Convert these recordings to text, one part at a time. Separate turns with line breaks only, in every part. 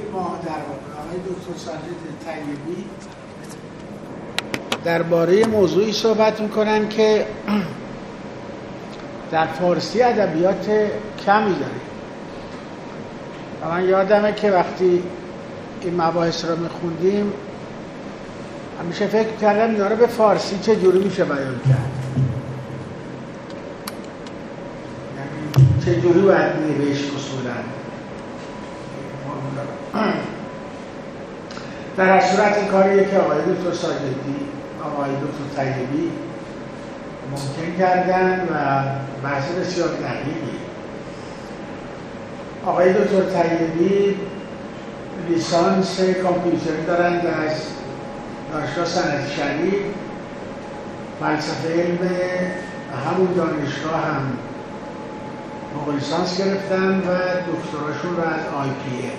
ما در واقع آقای دکتر ساجد طیبی درباره موضوعی صحبت میکنن که در فارسی ادبیات کمی داره. و من یادمه که وقتی این مباحث رو میخوندیم همیشه فکر کردم اینا رو به فارسی چه جوری میشه بیان کرد، یعنی چه جوری باید نوشت اصولا. در هر صورت این کاریه که آقای دکتر ساجدی، آقای دکتر طیبی ممکن کردن و بحث بسیار دقیقی. آقای دکتر طیبی لیسانس کامپیوتری دارند از دانشگاه صنعتی شریف، فلسفه علم همون دانشگاه هم فوق لیسانس گرفتن و دکتراشون رو از IPA.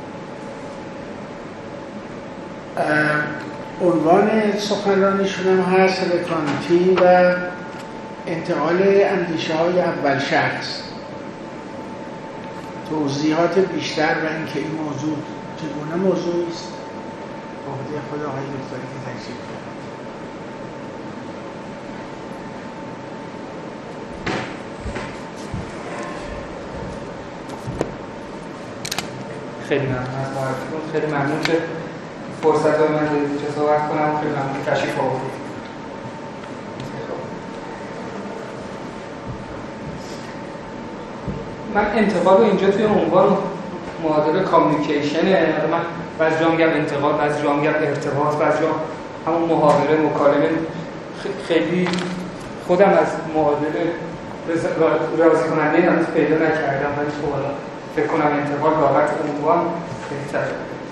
عنوان سخنرانیشون هم هست رکانتی و انتقال اندیشه های اول شخص. توضیحات بیشتر و اینکه این موضوع چگونه موضوعی است به عهده خود آقای دکتری که تشریف دارند.
خیلی ممنون از معرفتون، خیلی ممنون که فرصت رو من دادید که صحبت کنم، خیلی ممنون که تشریف آوردید. من انتقاد رو اینجا توی عنوان معادل کامیونیکیشنه، من بعضی جا میگم انتقاد، بعضی جا میگم ارتباط، بعضی جا همون محاوره، مکالمه. خیلی خودم از معادل راضی کننده هنوز پیدا نکردم، ولی خب حالا فکر کنم انتقاد بابت عنوان بهتره.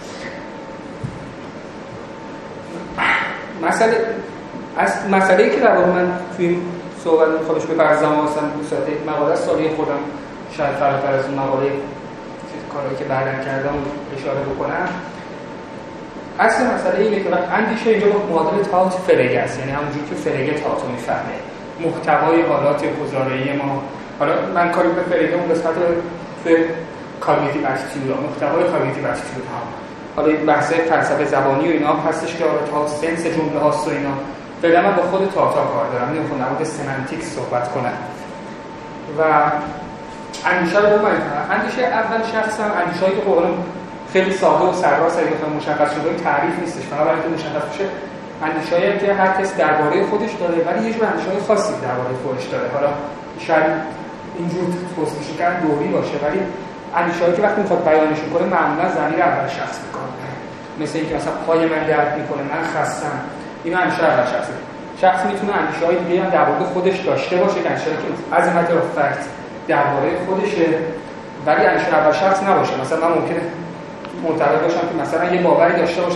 مسئله‌ای که در واقع من توی این صحبت خودش بپردازم واسم دوستاته مقاله سالی خودم شاید فراتر از اون مقاله کارهایی که بعداً کردم اشاره بکنم. اصل مسئله اینه که اندیشه اینجا معادل تئاتر فرگه است، یعنی همونجوری که فرگه تئاتر میفهمه محتوای حالات گزاره‌ای ما. حالا من کاری به فرگه اون قسمت به کاگنیتیو اتیتیود، محتوای کاگنیتیو اتیتیود ها، حالا این بحث فلسفه زبانی و اینا هستش که تا سنس جمله هاست و اینا. فعلا من با خود تئاتر کار دارم، نمیخوام در مورد سمنتیک صحبت کنم. و اندیشه رو بگم، اندیشه اول شخص هم اندیشه‌ای که قرآن خیلی ساده و سرراست اگه بخوام مشخص شده تعریف نیستش، فقط برای اینکه مشخص بشه اندیشه‌ای که هر کس درباره خودش داره، ولی یه جور اندیشه‌های خاصی درباره خودش داره. حالا شاید اینجور توصیفش کردن دوری باشه، ولی اندیشه‌ای که وقتی میخواد بیانش کنه معمولا ضمیر اول شخص میکنه، مثل اینکه مثلا پای من درد میکنه، من خستم. این اندیشه اول شخصه. شخص میتونه اندیشه‌های دیگه هم درباره خودش داشته باشه، اندیشه‌ای که از matter of fact درباره خودشه، ولی اندیشه اول شخص نباشه. مثلا من ممکنه معتقد باشم که مثلا یه باوری داشته باشم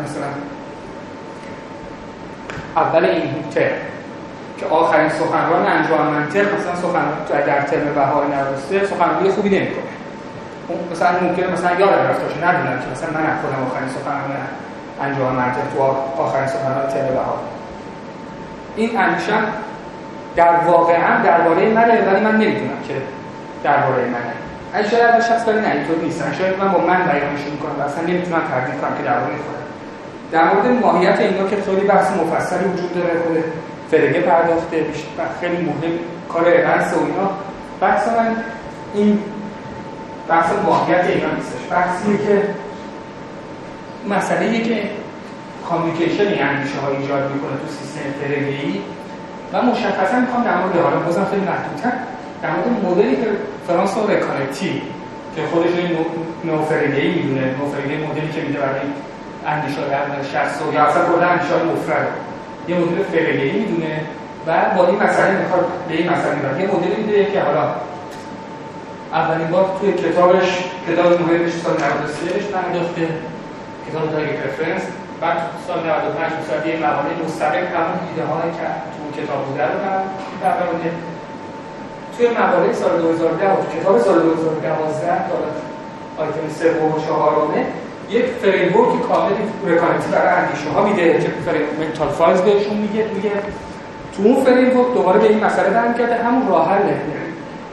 اول این ترم که آخرین سخنران انجمن مثلا سخنران در ترم بهار 93 سخنرانی خوبی نمی‌کنه. مثلا ممکنه مثلا یادم رفته باشه، ندونم که مثلا من خودم آخرین سخنران انجمن تو آخرین سخنران ترم بهار. این اندیشه در واقع هم درباره منه، ولی من نمیدونم که درباره منه. اگه شاید اول شخص ولی نه اینطور نیست. شاید من با من بیانش می‌کنم و اصلا نمیتونم تعریف کنم که درباره خودم. در مورد ماهیت اینا که خیلی بحث مفصلی وجود داره، خود فرگه پرداخته، خیلی مهم کار ارنست و اینا. بحث من این بحث ماهیت اینا نیستش. بحثیه که مسئله‌ایه که کامیونیکیشن این اندیشه‌ها ایجاد می‌کنه تو سیستم فرگه‌ای و مشخصا می‌خوام در مورد حالا بازم خیلی محدودتر در مورد مدلی که فرانسوا رکانتی که خودش این نوفرگه‌ای می‌دونه، نوفرگه‌ای مدلی که میده برای اندیشه در شخص و یا اصلا کلا اندیشه‌های مفرد یه مدل فرگه‌ای می‌دونه و با این مسئله می‌خواد به این مسئله می‌رسه. یه مدلی میده که حالا اولین بار توی کتاب مهمش سال 93 بهش پرداخته، کتاب دایرکت رفرنس. بعد سال 95 می‌سازه یه مقاله مستقل همون ایده‌هایی که تو کتاب بوده رو در مورد توی مقاله سال 2010 کتاب سال 2012 دارد آیتم 3 و 4 یک فریمورک کاملی رکانتی برای اندیشه ها میده که منتال فایلز بهشون میگه تو اون فریمورک دوباره به این مسئله برمیگرده، همون راه حله.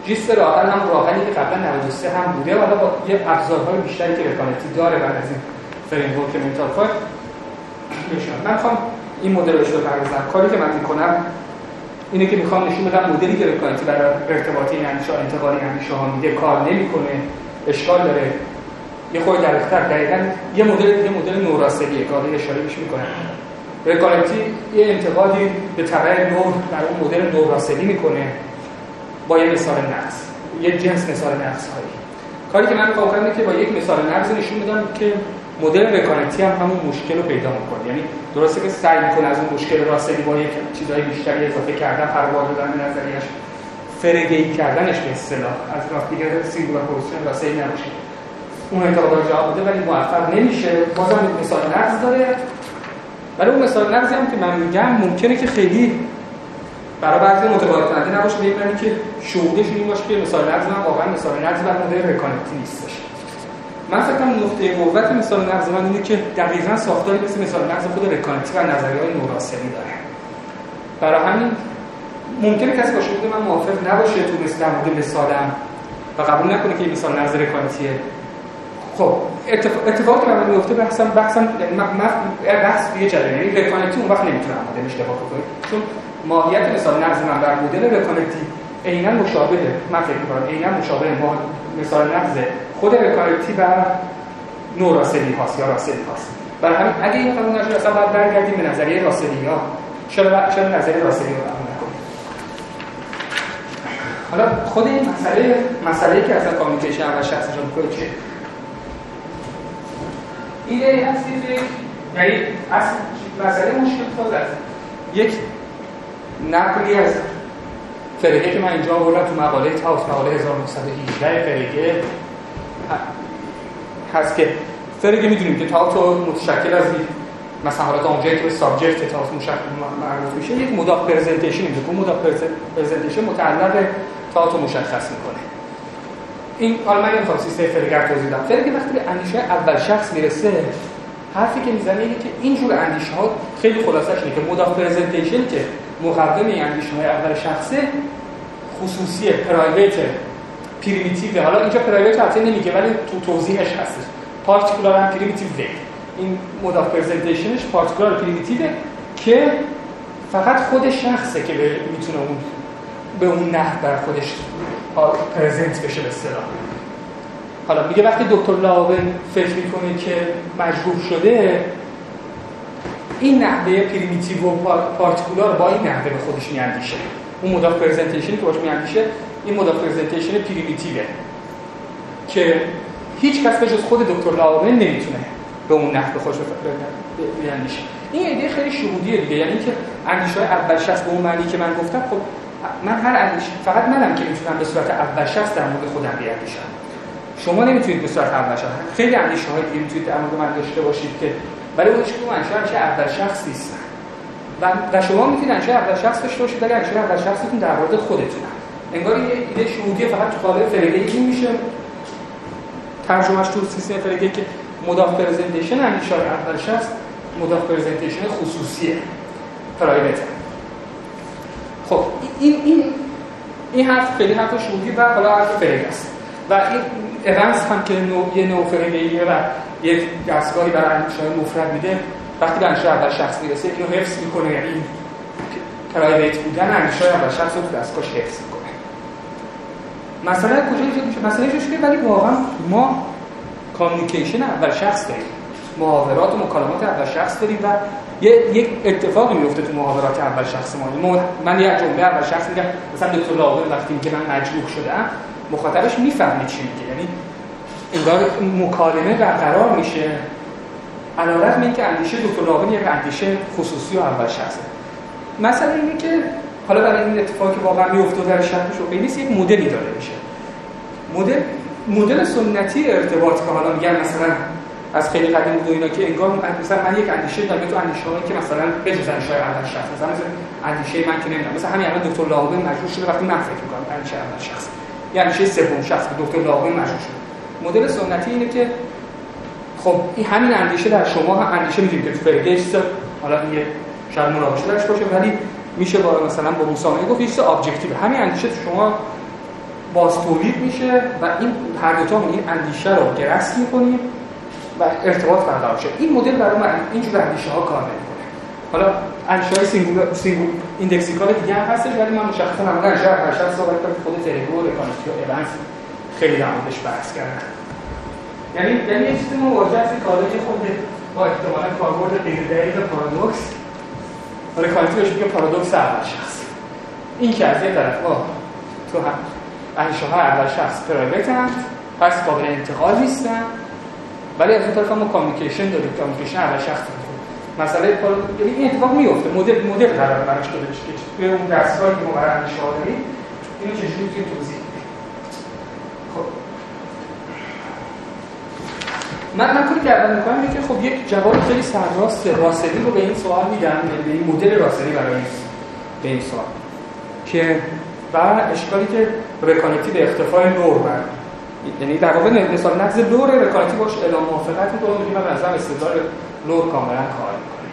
جیست راه حل هم راه حلی که قبلا 93 هم بوده و حالا با یه ابزارهای بیشتری که رکانتی داره بعد از این فریم ورک منتال فایل میشه. من میخوام این مدل رو بپردازم. کاری که من میکنم اینه که میخوام نشون بدم مدلی که رکانتی برای ارتباطی اندیشه انتقالی اندیشه ها میده کار نمیکنه، اشکال داره. یه خورده دقیق‌تر دقیقاً یه مدل نوراسلیه که حالا اشاره بهش میکنم. رکانتی یه انتقادی به تبع نور در اون مدل نوراسلی میکنه با یه مثال نقص، یه جنس مثال نقص هایی. کاری که من میخوام کنم اینه که با یک مثال نقص نشون بدم که مدل رکانتی هم همون مشکل رو پیدا میکنه. یعنی درسته که سعی میکنه از اون مشکل راسلی با یک چیزای بیشتری اضافه کردن، پرواز دادن به نظریه‌اش، فرگه‌ای کردنش به اصطلاح از راه دیگه سینگولار پوزیشن راسلی نباشه. اون انتقاد جواب بده ولی موفق نمیشه. بازم یک مثال نقص داره. ولی اون مثال نقصی هم که من میگم ممکنه که خیلی برای بعضی متقاعد کننده نباشه، به این معنی که شعورش این باشه که مثال نقص من واقعا مثال نقص بر مدل رکانتی نیستش. من فکر کنم نقطه قوت مثال نقص من اینه که دقیقاً ساختاری مثل مثال نقص خود رکانتی و نظریه‌های نوراسلی داره. برای همین ممکنه کسی باشه که من موافق نباشه تو مثل در مورد مثالم و قبول نکنه که این مثال نقص رکانتیه. خب اتفاقی که برام میفته بحثم یعنی بحث یه جریان، یعنی رکانتی اون وقت نمیتونم مدلش دفاع کنم، چون ماهیت مثال نقض من بر مدل رکانتی عیناً مشابهه. من فکر می‌کنم عیناً مشابه مثال نقض خود رکانتی و نوراسلی هاست یا راسلی هاست. برای همین اگه این قانون نشه اصلا باید برگردیم به نظریه راسلی‌ها. چرا نظریه راسلی رو قبول نکنیم؟ حالا خود این مسئله‌ای که اصلا کامیونیکیشن اول شخص ایجاد می‌کنه چیه؟ ایده هستی که یعنی اصل مسئله مشکل ساز است. یک نقلی از فرگه که من اینجا آوردم تو مقاله تاوس، مقاله 1918 فرگه هست که فرگه میدونیم که تاوس متشکل از مثلا حالات آنجایی که به سابجکت تاوس مربوط میشه، یک مداف پرزنتیشن میده که مداف پرزنتیشن متعلق به تاوس مشخص میکنه. این حالا من نمیخوام سیستم فرگه رو توضیح بدم. فرگه وقتی به اندیشه اول شخص میرسه حرفی که میزنه اینه که این جور اندیشه ها خیلی خلاصش اینه که مداف پرزنتیشن که مقدم این اندیشه های اول شخصه خصوصیه، پرایویت، پریمیتیو. حالا اینجا پرایویت حتی نمیگه ولی تو توضیحش هستش. پارتیکولار هم پریمیتیو. این مداف پرزنتیشنش پارتیکولار پریمیتیوه که فقط خود شخصه که میتونه اون به اون نحو بر خودش پرزنت بشه به اصطلاح. حالا میگه وقتی دکتر لاوین فکر میکنه که مجبور شده این نحوه پریمیتیو و پارتیکولار با این نحوه به خودش میاندیشه. اون مداف پرزنتیشنی که باش میاندیشه این مداف پرزنتیشن پریمیتیوه که هیچ کس به جز خود دکتر لاوین نمیتونه به اون نحوه خودش بیاندیشه. این ایده خیلی شهودیه دیگه، یعنی که اندیشه‌های اول شخص به اون معنی که من گفتم، خب من هر اندیشه فقط منم که میتونم به صورت اول شخص در مورد خودم بیاندیشم. شما نمیتونید به صورت اول شخص. خیلی اندیشه‌های دیگه میتونید در مورد من داشته باشید که ولی اونش که اندیشه اول شخص نیستن. و شما میتونید اندیشه اول شخص داشته باشید ولی اندیشه اول شخصتون در مورد خودتونه. انگار یه ایده شهودیه فقط تو قالب فرگه‌ای میشه ترجمهش تو سیستم فرگه‌ای که مداف پرزنتیشن اندیشه اول شخص مداف پرزنتیشن خصوصیه، پرایوته. خب این حرف خیلی حرف شهودی و حالا حرف فرگه است. و این ایونس هم که یه نوع فرگه‌ایه و یک دستگاهی برای اندیشه‌های مفرد میده، وقتی به اندیشه اول شخص میرسه اینو حفظ میکنه، یعنی این پرایوت بودن اندیشه اول شخص رو تو دستگاهش حفظ میکنه. مسئله کجا ایجاد میشه؟ مسئله اینه که ولی واقعا ما کامیونیکیشن اول شخص داریم، محاورات و مکالمات اول شخص داریم و یک اتفاقی میفته تو محاورات اول شخص ما. من یه جمله اول شخص میگم، مثلا دکتر لاوین وقتی میگه من مجروح شدم، مخاطبش میفهمه چی میگه، یعنی انگار مکالمه برقرار میشه علیرغم اینکه اندیشه دکتر لاوین یک اندیشه خصوصی و اول شخصه. مثلا اینه که حالا برای این اتفاقی که واقعا میفته در شرحش و نیست یک مدلی داره میشه. مدل سنتی ارتباط که حالا میگن مثلا از خیلی قدیم بود و اینا که انگار مثلا من یک اندیشه دارم تو اندیشه‌هایی که مثلا بجز اندیشه اول شخص، مثلا اندیشه من که نمیدونم، مثلا همین الان دکتر لاوین مجبور شده وقتی من فکر می‌کنم اندیشه اول شخص، یعنی اندیشه سوم شخص که دکتر لاوین مجبور شده. مدل سنتی اینه که خب این همین اندیشه در شما هم اندیشه می‌دونید که تو فرگشت حالا دیگه شاید مناقشه درش باشه ولی میشه با مثلا با مسامحه گفت چیز ابجکتیو، همین اندیشه تو شما باز تولید میشه و این هر دو تا این اندیشه رو گرس می‌کنیم و ارتباط برقرار میشه. این مدل برای من اینجور اندیشه‌ها کار نمی‌کنه. حالا اندیشه‌های سینگول ایندکسیکال دیگه هم هستش، ولی من مشخصا معمولا شرح صحبت کنم خود تریگو و رکانتی و ایونت خیلی در موردش بحث کردن. یعنی یه چیزی مواجه هستی که حالا که خود با احتمالاً کاربرد غیر دقیق پارادوکس رکانتی بهش میگه پارادوکس اول شخص. این که از یه طرف تو هم اندیشه‌های اول شخص پرایوتن، پس قابل انتقال نیستن، ولی از اون طرف ما کامیکیشن داریم، کامیکیشن اول شخص داریم. مسئله یعنی این اتفاق میفته، مدل قرار براش داده بشه که توی اون دستگاهی که ما برای اندیشه‌ها داریم اینو چجوری می‌تونیم توضیح بدیم. خب من کاری که اول می‌کنم اینه که خب یک جواب خیلی سرراست راسلی رو به این سوال میدم، به این مدل راسلی برای به این سوال که و اشکالی که رکانتی به اختفای لور بر، یعنی در واقع مثال نقض لور رکانتی باش اعلام موافقت می‌کنه، میگه من به نظرم استدلال لور کاملا کار می‌کنه.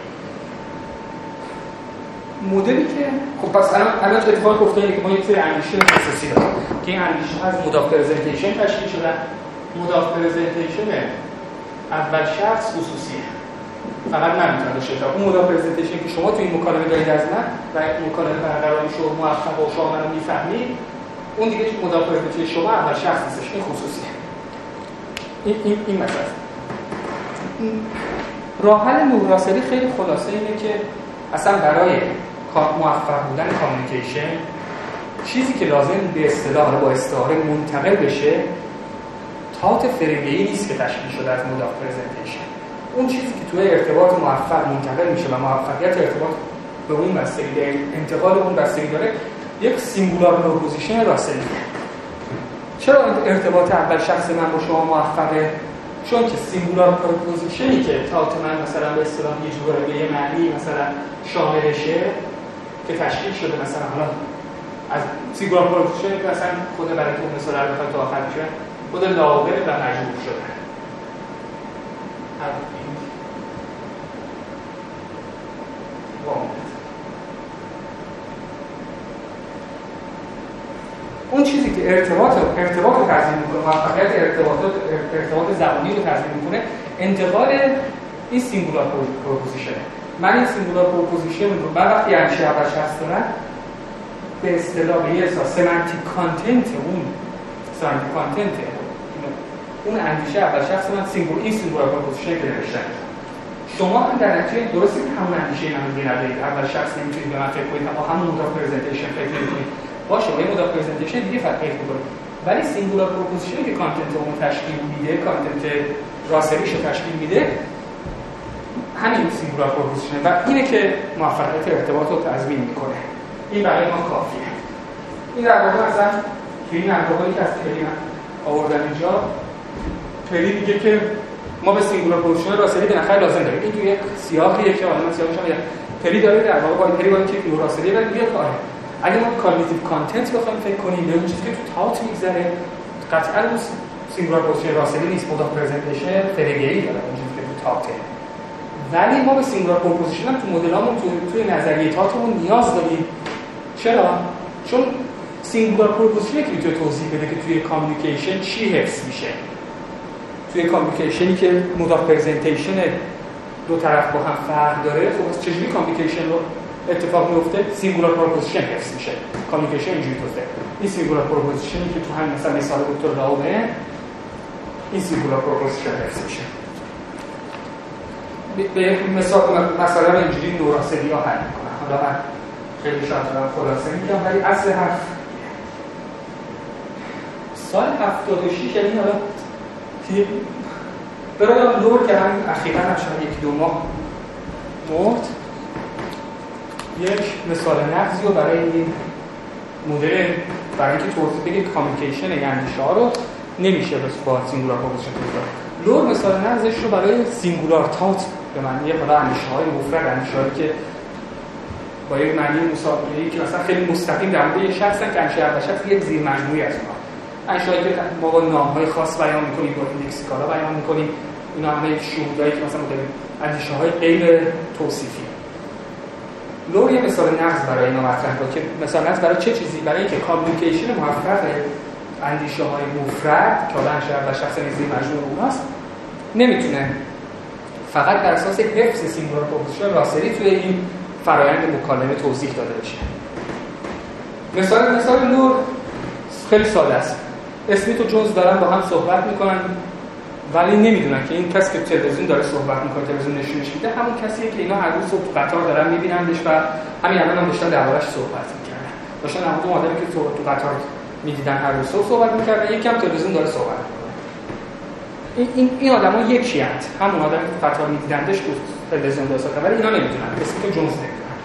مدلی که خب پس الان اتفاق افتاده که ما یک سری اندیشه خصوصی داریم که این اندیشه از مود آف پرزنتیشن تشکیل شده. مود آف پرزنتیشن اول شخص خصوصیه، فقط من میتونم داشته باشم. اون مود آف پرزنتیشن که شما تو این مکالمه دارید از من و این مکالمه برقرار میشه و موفق و شما رو میفهمید، اون دیگه مود آف پرزنتیشن شما اول شخص نیستش، این خصوصیه. این مثلا راه حل نوراسلی خیلی خلاصه اینه که اصلا برای موفق بودن کامیونیکیشن چیزی که لازم به اصطلاح با استعاره منتقل بشه تات فرنگی نیست که تشکیل شده از مود آف پرزنتیشن. اون چیزی که توی ارتباط موفق منتقل میشه و موفقیت ارتباط به اون بستگی داره، انتقال اون بستگی داره، یک سینگولار پروپوزیشن راسلیه. چرا ارتباط اول شخص من با شما موفقه؟ چون که سینگولار پروپوزیشنی که تات من مثلا به اصطلاح یه جوری به یه معنی مثلا شاملشه که تشکیل شده، مثلا حالا از سینگولار پروپوزیشن مثلا خود برای تو مثلا رو تا آخر میشه خود لاغر و مجبور شده. اون چیزی که ارتباط رو تضمین میکنه، موفقیت ارتباط زبانی رو تضمین میکنه، انتقال این سینگولار پروپوزیشنه. من این سینگولار پروپوزیشن رو بعد وقتی اندیشه اول شخص دارم به اصطلاح به یه اساس سمنتیک کانتنت اون اندیشه اول شخص من این سینگولار پروپوزیشن که نوشتم. شما هم در نتیجه درسته که همون اندیشه منو ندارید، اول شخص نمیتونید به من فکر کنید، اما همون مود آف پرزنتیشن فکر نمی‌کنید. باشه با این مود آف پرزنتیشن دیگه فرق می‌کنه، ولی سینگولار پروپوزیشنی که کانتنت اون تشکیل میده، کانتنت راسلیش رو تشکیل میده، همین سینگولار پروپوزیشن و اینه که موفقیت ارتباط رو تضمین میکنه. این برای ما کافیه. این در واقع مثلا که این انواعی که از کلیم آوردن اینجا پری میگه که ما به سینگولار پروپوزیشن راسلی به نخیر لازم داریم. این توی یک سیاقیه که حالا من سیاقش هم پری داره، در واقع با پری باید که راسلی ولی میگه کاره. اگه ما کاگنیتیو کانتنت بخوایم فکر کنیم به اون چیزی که تو تاوت میگذره، قطعاً اون سینگولار پروپوزیشن راسلی نیست، مود آف پرزنتیشن فرنگی داره اون چیزی که تو تاوته. ولی ما به سینگولار پروپوزیشن هم تو مدلامون توی نظریاتمون نیاز داریم. چرا؟ چون سینگولار پروپوزیشن که میتونه توضیح بده که توی کامیونیکیشن چی حفظ میشه. توی کامیونیکیشنی که مود آف پرزنتیشن دو طرف با هم فرق داره، خب چجوری کامیونیکیشن رو اتفاق میفته؟ سینگولار پروپوزیشن حفظ میشه. کامیونیکیشن اینجوری توسته. این سینگولار پروپوزیشنی که تو همین مثال دکتر لاومه، این سینگولار پروپوزیشن حفظ میشه. به یک مثلا اینجوری نوراسلی ها حل میکنن. حالا من خیلی شاید دارم خلاصه میگم، ولی اصل حرف سال 76 یعنی حالا برای لور که همین اخیراً هم شاید 1-2 ماه مرد، یک مثال نقضی رو برای این مدل برای اینکه توضیح بگه کامیونیکیشن اندیشه ها رو نمیشه با سینگولار پروپوزیشن توضیح. لور مثال نقضش رو برای سینگولار تات به معنی حالا اندیشه های مفرد، اندیشه هایی که با یک معنی مسابقه‌ای که مثلا خیلی مستقیم در مورد یک شخصن که اندیشه اول شخص یک زیر مجموعی از اونها، اندیشه هایی که با نام‌های خاص بیان می‌کنیم، با لکسیکالا بیان می‌کنیم، اینا همه شهودایی که مثلا داریم اندیشه های غیر توصیفی. لور یه مثال نقض برای اینا مطرح کرد که مثال نقض برای چه چیزی؟ برای اینکه کامیونیکیشن موفق اندیشه‌های مفرد که آدم شاید و شخص نزدی مجموع اوناست نمیتونه فقط بر اساس حفظ سینگولار پروپوزیشن راسلی توی این فرایند مکالمه توضیح داده بشه. مثال نور خیلی ساده است. اسمیت و جونز دارن با هم صحبت میکنن ولی نمیدونن که این کسی که تلویزیون داره صحبت میکنه، تلویزیون نشونش میده، همون کسیه که اینا هر روز تو قطار دارن میبینندش و همین الان هم داشتن دربارش صحبت میکنن. داشتن همون آدمی که تو قطار میدیدن هر روز صحبت میکردن، یکی هم تلویزیون داره صحبت میکنه. این آدما یکی هست، همون آدمی که تو قطار میدیدندش تو تلویزیون داره صحبت، ولی اینا نمیدونن. اسمیت و جونز نمیدونن.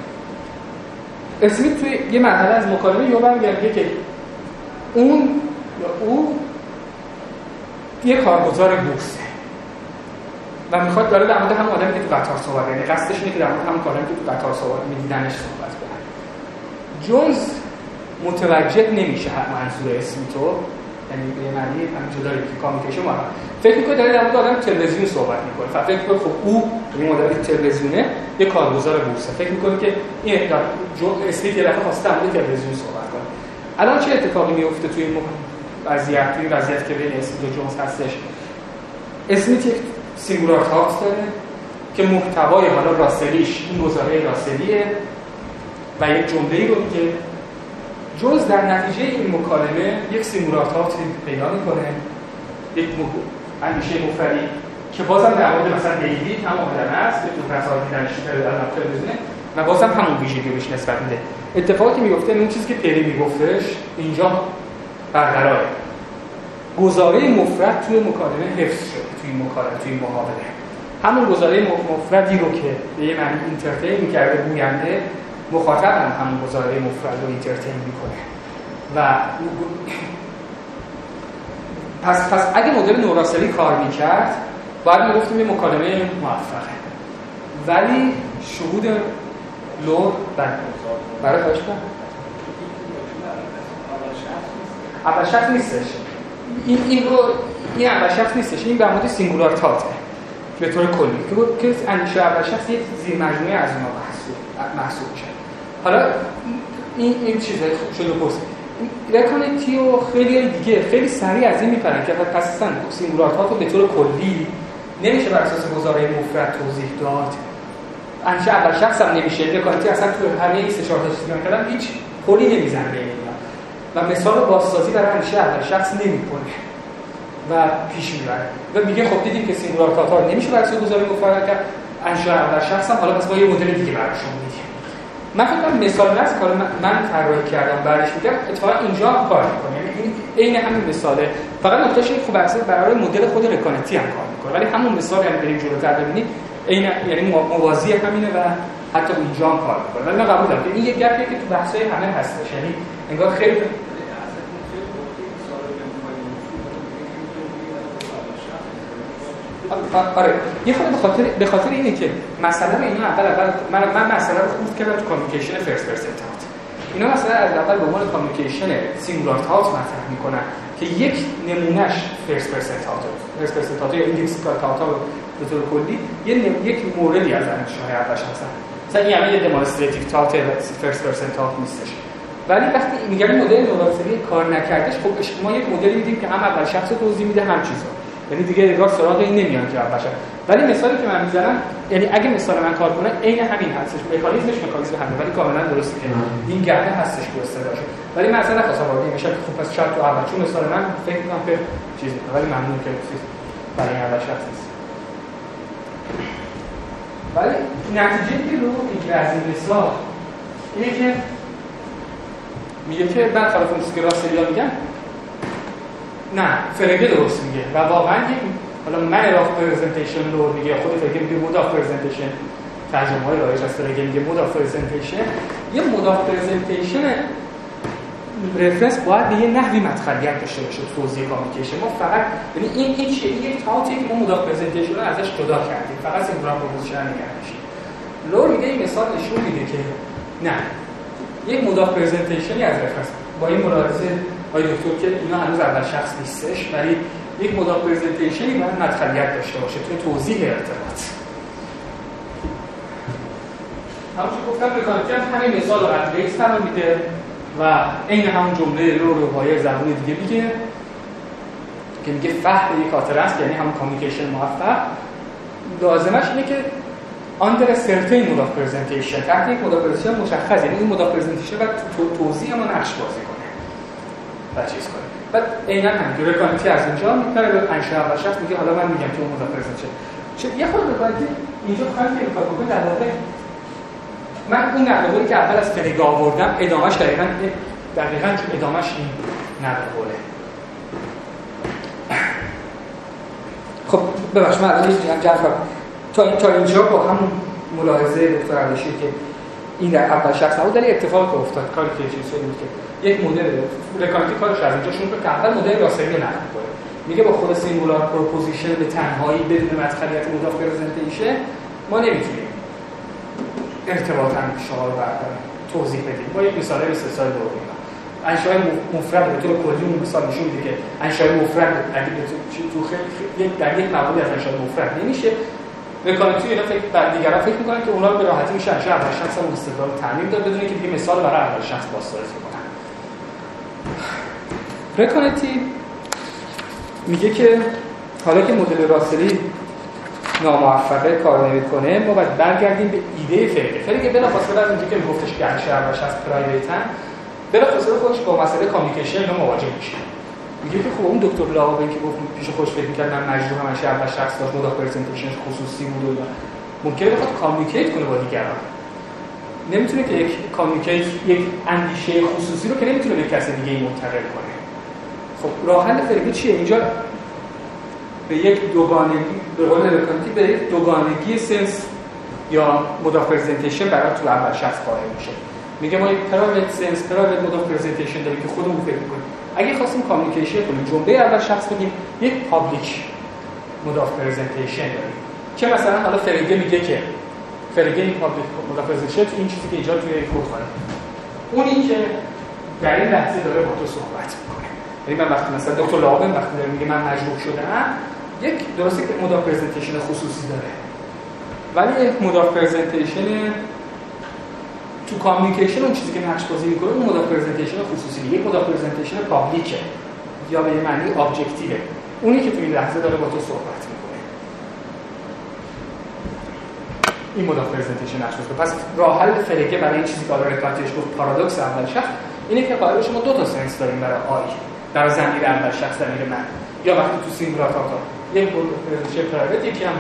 اسمیت توی یه مرحله از مکالمه یهو میگه که اون یا او یه کارگزار بورسه و میخواد داره در مورد همون آدمی که تو قطار صحبت، یعنی قصدش اینه که در مورد همون آدمی که تو قطار صحبت میدیدنش صحبت کنه. جونز متوجه نمیشه منظور اسمیتو، یعنی به معنی همین جدایی که کامیکیشن ما فکر میکنه داره در مورد آدم تلویزیون صحبت میکنه. فکر میکنه خب او این آدمی که تلویزیونه یه کارگزار بورسه. فکر میکنه که این اسمیت یه دفعه خواسته در مورد تلویزیون صحبت کنه. الان چه اتفاقی میفته توی این وضعیت که بین اسمیت و جونز هستش؟ اسمیت یک سینگولار تاکس داره که محتوای حالا راسلیش این گزاره راسلیه و یک جمله‌ای رو میگه. جونز در نتیجه این مکالمه یک سینگولار تاکس پیدا میکنه، یک اندیشه مفردی که بازم در مورد مثلا دیوید هم آدم هست که تو قطار دیدنش تلویزیونه و بازم همون ویژگی بهش نسبت میده. اتفاقی میفته اون چیزی که پری میگفتش اینجا برقراره. گزاره مفرد توی مکالمه حفظ شده توی محاوره. همون گزاره مفردی رو که به یه معنی اینترتین می‌کرده گوینده، مخاطب هم همون گزاره مفرد رو اینترتین می‌کنه و پس اگه مدل نوراسلی کار می‌کرد باید می‌گفتیم یه مکالمه موفقه، ولی شهود لور برای خواهش کنم اول شخص نیستش. این اول شخص نیستش، این به مورد سینگولار تاته به طور کلی که اندیشه اول شخص یک زیر مجموعه از اونها محسوب میشه. حالا این چیزای شده پست رکانتی و خیلی دیگه خیلی سریع از این میپرن که پس اصلا سینگولار تات رو به طور کلی نمیشه بر اساس گزاره مفرد توضیح داد. اندیشه اول شخص هم نمیشه. رکانتی اصلا تو همه این سه چهار تا چیزی کردن هیچ کلی نمیزنه و مثال بازسازی برای اندیشه اول شخص نمیکنه و پیش میبره و میگه خب دیدیم که سینگولار تاتار نمیشه برای اساس گزاره مفرد کرد، اندیشه اول شخص هم حالا پس با یه مدل دیگه براشون میدیم. من فکر کنم مثال از کار من طراحی کردم بعدش میگم اتفاقا اینجا کار میکنه، یعنی عین همین مثاله، فقط نکتهش اینه خوب اصلا برای مدل خود رکانتی هم کار میکنه، ولی همون مثال هم بریم جلوتر ببینید عین یعنی موازی همینه و حتی اینجا هم کار میکنه. ولی من قبول دارم که این یه گپیه که تو بحث‌های همه هستش، یعنی انگار خیلی آره یه خود به خاطر اینه که مثلا اینا اول من مثلا رو خود کردم تو کامیکیشن فرست پرسن تات. اینا مثلا از اول به عنوان کامیکیشن سینگولار تات مطرح میکنن که یک نمونهش فرست پرسن تات یا ایندکس تات به طور کلی یک موردی از اندیشه‌های اولش هستن. مثلا این همه یه دمونستریتیو تات فرست پرسن تات نیستش. ولی وقتی میگم مدل نوراسلی کار نکردش، خب ما یک مدلی میدیم که هم اول شخص توضیح میده هم چیزا، یعنی دیگه انگار سراغ این نمیان که بشه. ولی مثالی که من میزنم یعنی اگه مثال من کار کنه عین همین هستش، مکانیزمش همه، ولی کاملا درسته که این گپه هستش که استفاده شده. ولی من اصلا نخواستم وارد میشم که خب پس شاید تو اول چون مثال من فکر می‌کنم که چیزی کنه، ولی ممنون که برای این اول شخص نیست. ولی نتیجه که رو میگه از این مثال اینه که میگه که برخلاف اون چیزی که راسلیا میگن نه فرگه درست میگه و واقعا یک حالا من راف پرزنتیشن رو میگه، خود فرگه میگه مود اف پرزنتیشن، ترجمه های رایج از فرگه میگه مود اف پرزنتیشن. یه مود اف پرزنتیشن رفرنس باید به یه نحوی مدخلیت داشته باشه توضیح کامیکیشن. ما فقط یعنی این یک تاوتیه که ما مود اف پرزنتیشن رو ازش جدا کردیم، فقط سینگولار پروپوزیشن نگرش. لور میگه این مثال نشون میده که نه یک مود اف پرزنتیشنی از رفرنس با این ملاحظه آیا دکتر که اینا هنوز اول شخص نیستش، ولی یک مود اف پرزنتیشنی باید مدخلیت داشته باشه توی توضیح ارتباط. همونجور گفتم رکانتی هم همین مثال رو از بیس قرار میده و این همون جمله رو بایر زبون دیگه میگه که میگه فهم یک خاطره است، یعنی همون کامیکیشن موفق لازمش اینه که under a certain mode of presentation، تحت یک mode of presentation مشخص، یعنی این mode of presentation باید توضیح ما نقش بازی کنه و چیز کنه. بعد عیناً همین رکانتی از اینجا میپره به انشاء اول شخص میگه حالا من میگم که اون mode of presentation یه خود رکانتی اینجا خواهیم که کار بکنه. در واقع من اون نقل که اول از فرگ آوردم ادامهش دقیقاً ادامهش این نقل. خب ببخشید من الان جمع کنم تا اینجا با همون ملاحظه دکتر علیشی که این در اول شخص نبود، ولی اتفاق افتاد کاری که چیز شد که یک مدل رکانتی کارش از اینجا شروع که اول مدل راسلی رو نقل کنه. میگه با خود سینگولار پروپوزیشن به تنهایی بدون مدخلیت مود آف پرزنتیشن ما نمیتونیم ارتباطاً شما رو برداریم توضیح بدیم. با یک مثال استثنایی بردیم. انشاء مفرد به طور کلی اون مثال نشون میده که انشاء مفرد اگه تو خیلی در یک مواردی از انشاء مفرد نمیشه. رکانتی اینا دیگران فکر میکنن که اونا رو به راحتی میشه انشاء اول شخص هم استدلال تعمیم داد بدون که دیگه مثال برای اول شخص بازسازی کنن. رکانتی میگه که حالا که مدل راسلی ناموفقه کار نمیکنه ما باید برگردیم به ایده فرگه بلافاصله از اینجا که میگفتش که انشاء اول شخص پرایویتن بلافاصله خودش با مسئله کامیکیشن اینا مواجه میشه. میگه که خب اون دکتر لاوبن که گفت پیش خودش فکر می‌کرد من مجبور همش اول شخص داشت مود پرزنتیشنش خصوصی بود و ممکنه بخواد کامیکیت کنه با دیگران. نمیتونه که یک اندیشه خصوصی رو که نمیتونه به کسی دیگه منتقل کنه. خب راه حل فرگی چیه؟ اینجا به یک دوگانگی به قول رکانتی به یک دوگانگی سنس یا مود پرزنتیشن برای تو اول شخص قائل میشه. میگه ما یک پرایوت سنس پرایوت مود پرزنتیشن داریم که خودمون فکر می‌کنیم. اگه خواستیم کامیکیشن کنیم جمله اول شخص بگیم یک پابلیک مود آف پرزنتیشن داریم که مثلا حالا فرگه میگه که فرگه این پابلیک مود آف پرزنتیشن این چیزی که ایجاد توی کد کنه اونی که در این لحظه داره با تو صحبت میکنه. یعنی من وقتی مثلا دکتر لاوبن وقتی داره میگه من مجبور شدم یک درسته که مود آف پرزنتیشن خصوصی داره ولی مود آف پرزنتیشن تو کامیکیشن اون چیزی که نقش بازی میکنه اون مود پرزنتیشن خصوصی یک مود پرزنتیشن پابلیکه یا به معنی ابجکتیوه اونی که تو این لحظه داره با تو صحبت میکنه این مود پرزنتیشن نقش بازی. پس راه حل فرگه برای این چیزی که الان رکانتش گفت پارادوکس اول شخص اینه که قائل شما دو تا سنس داریم برای آی در ضمیر اول شخص ضمیر من یا وقتی تو سینگولار تاتا یک مود پرزنتیشن پرایوت یکی هم